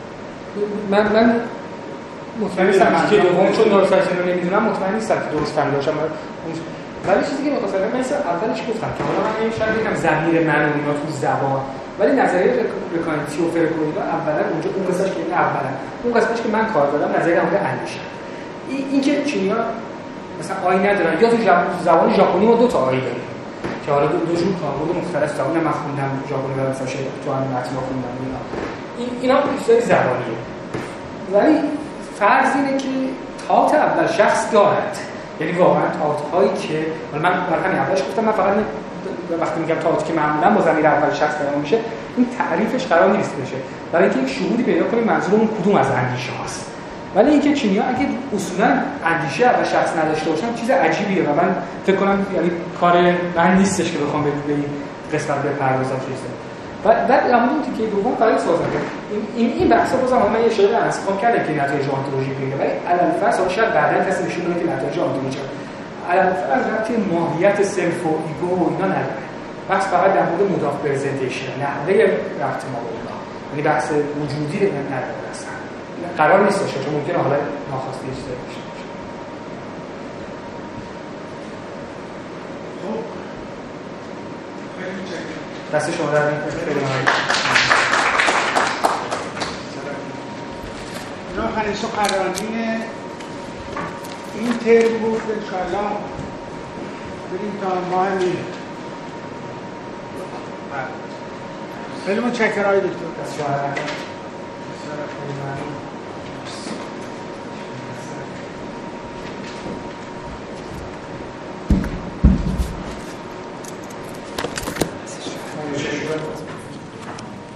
من مطمئن نیستم که دوم چون درست رو نمیدونم مطمئن نیستم که درست فهمیده باشم ولی چیزی که می‌خواستم من مثلا اولش گفتم که حالا من شاید بگم ضمیر من و اینا تو زبان ولی نظریه رکانتی و فرکویدا اولا اونجا اون قسمتش که اولا اون قسمتش که من کار دادم نظریه اون اندیشه این که چینی‌ها مثلا آی ندارن یا تو زبان ژاپنی ما دو تا آی داریم که حالا دو جور کاربرد مختلف زبان من خوندم ژاپنی و مثلا تو همین متن خوندم اینا چیزای زبانیه ولی فرض اینه که تات اول شخص دارد یعنی واقعا تات‌هایی که من برای اولش گفتم من فقط وقتی میگم تات که معمولا با ضمیر اول شخص بیان میشه این تعریفش قرار نیست بشه برای اینکه یک شهودی پیدا کنیم منظورمون کدوم از اندیشه هاست ولی اینکه چینی‌ها اگه اصولا اندیشه اول شخص نداشته باشن چیز عجیبیه و من فکر کنم یعنی کار من نیستش که بخوام به این قسمت بپردازم چیزه بعد در مورد تیکه دوم برای صحبت کنم این بحثا بازم من یه شیء انتخاب کردم که نتایج آنتولوژی بگیره ولی علالفرض شاید بعداً کسی نشون بده که نتایج آنتولوژی علالفرض رابطه ماهیت سلف و ایگو و اینا نداره بحث فقط در مورد مود آف پرزنتیشن نحوه رابط ما با اونا یعنی بحث وجودی رو نداره اصلا قرار نیست باشه چون ممکنه حالا ناخواسته چیزی باشه دست شما در خیلی ممنون.
اینا آخرین سخنرانی این ترم بود انشاءالله بریم تا ماه میر. خیلی متشکرم آقای دکتر.
بسیار ممنون.